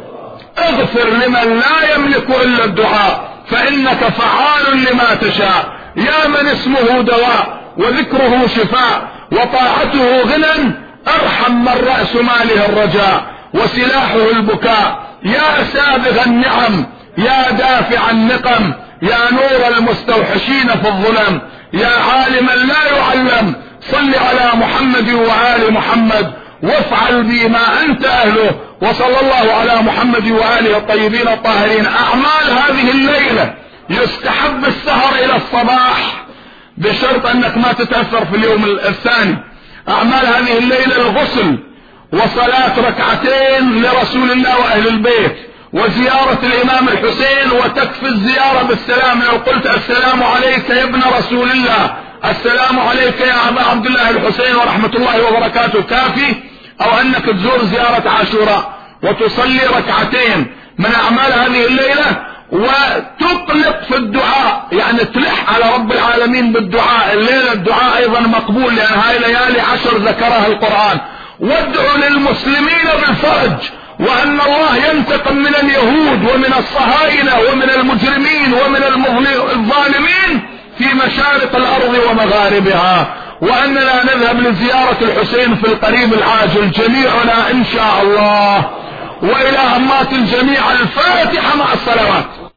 اغفر لمن لا يملك إلا الدعاء، فإنك فعال لما تشاء. يا من اسمه دواء وذكره شفاء وطاعته غنى، ارحم من رأس ماله الرجاء وسلاحه البكاء. يا سابغ النعم يا دافع النقم، يا نور المستوحشين في الظلم، يا عالما لا يعلم، صل على محمد وآل محمد وافعل بي ما أنت أهله. وصلى الله على محمد وآله الطيبين الطاهرين. أعمال هذه الليلة يستحب السهر إلى الصباح بشرط أنك ما تتأثر في اليوم الثاني. أعمال هذه الليلة الغسل وصلاة ركعتين لرسول الله وأهل البيت وزيارة الإمام الحسين، وتكفي الزيارة بالسلام. لو قلت السلام عليك يا ابن رسول الله، السلام عليك يا أبا عبد الله الحسين ورحمة الله وبركاته، كافي. أو أنك تزور زيارة عاشوراء وتصلي ركعتين من أعمال هذه الليلة، وتطلق في الدعاء، يعني تلح على رب العالمين بالدعاء. الليلة الدعاء أيضا مقبول لأن هاي ليالي 10 ذكرها القرآن. وادعوا للمسلمين بالفرج، وأن الله ينتقم من اليهود ومن الصهاينة ومن المجرمين ومن الظالمين في مشارق الأرض ومغاربها، وأننا نذهب لزيارة الحسين في القريب العاجل جميعنا إن شاء الله. وإلى همات الجميع الفاتحة مع الصلوات.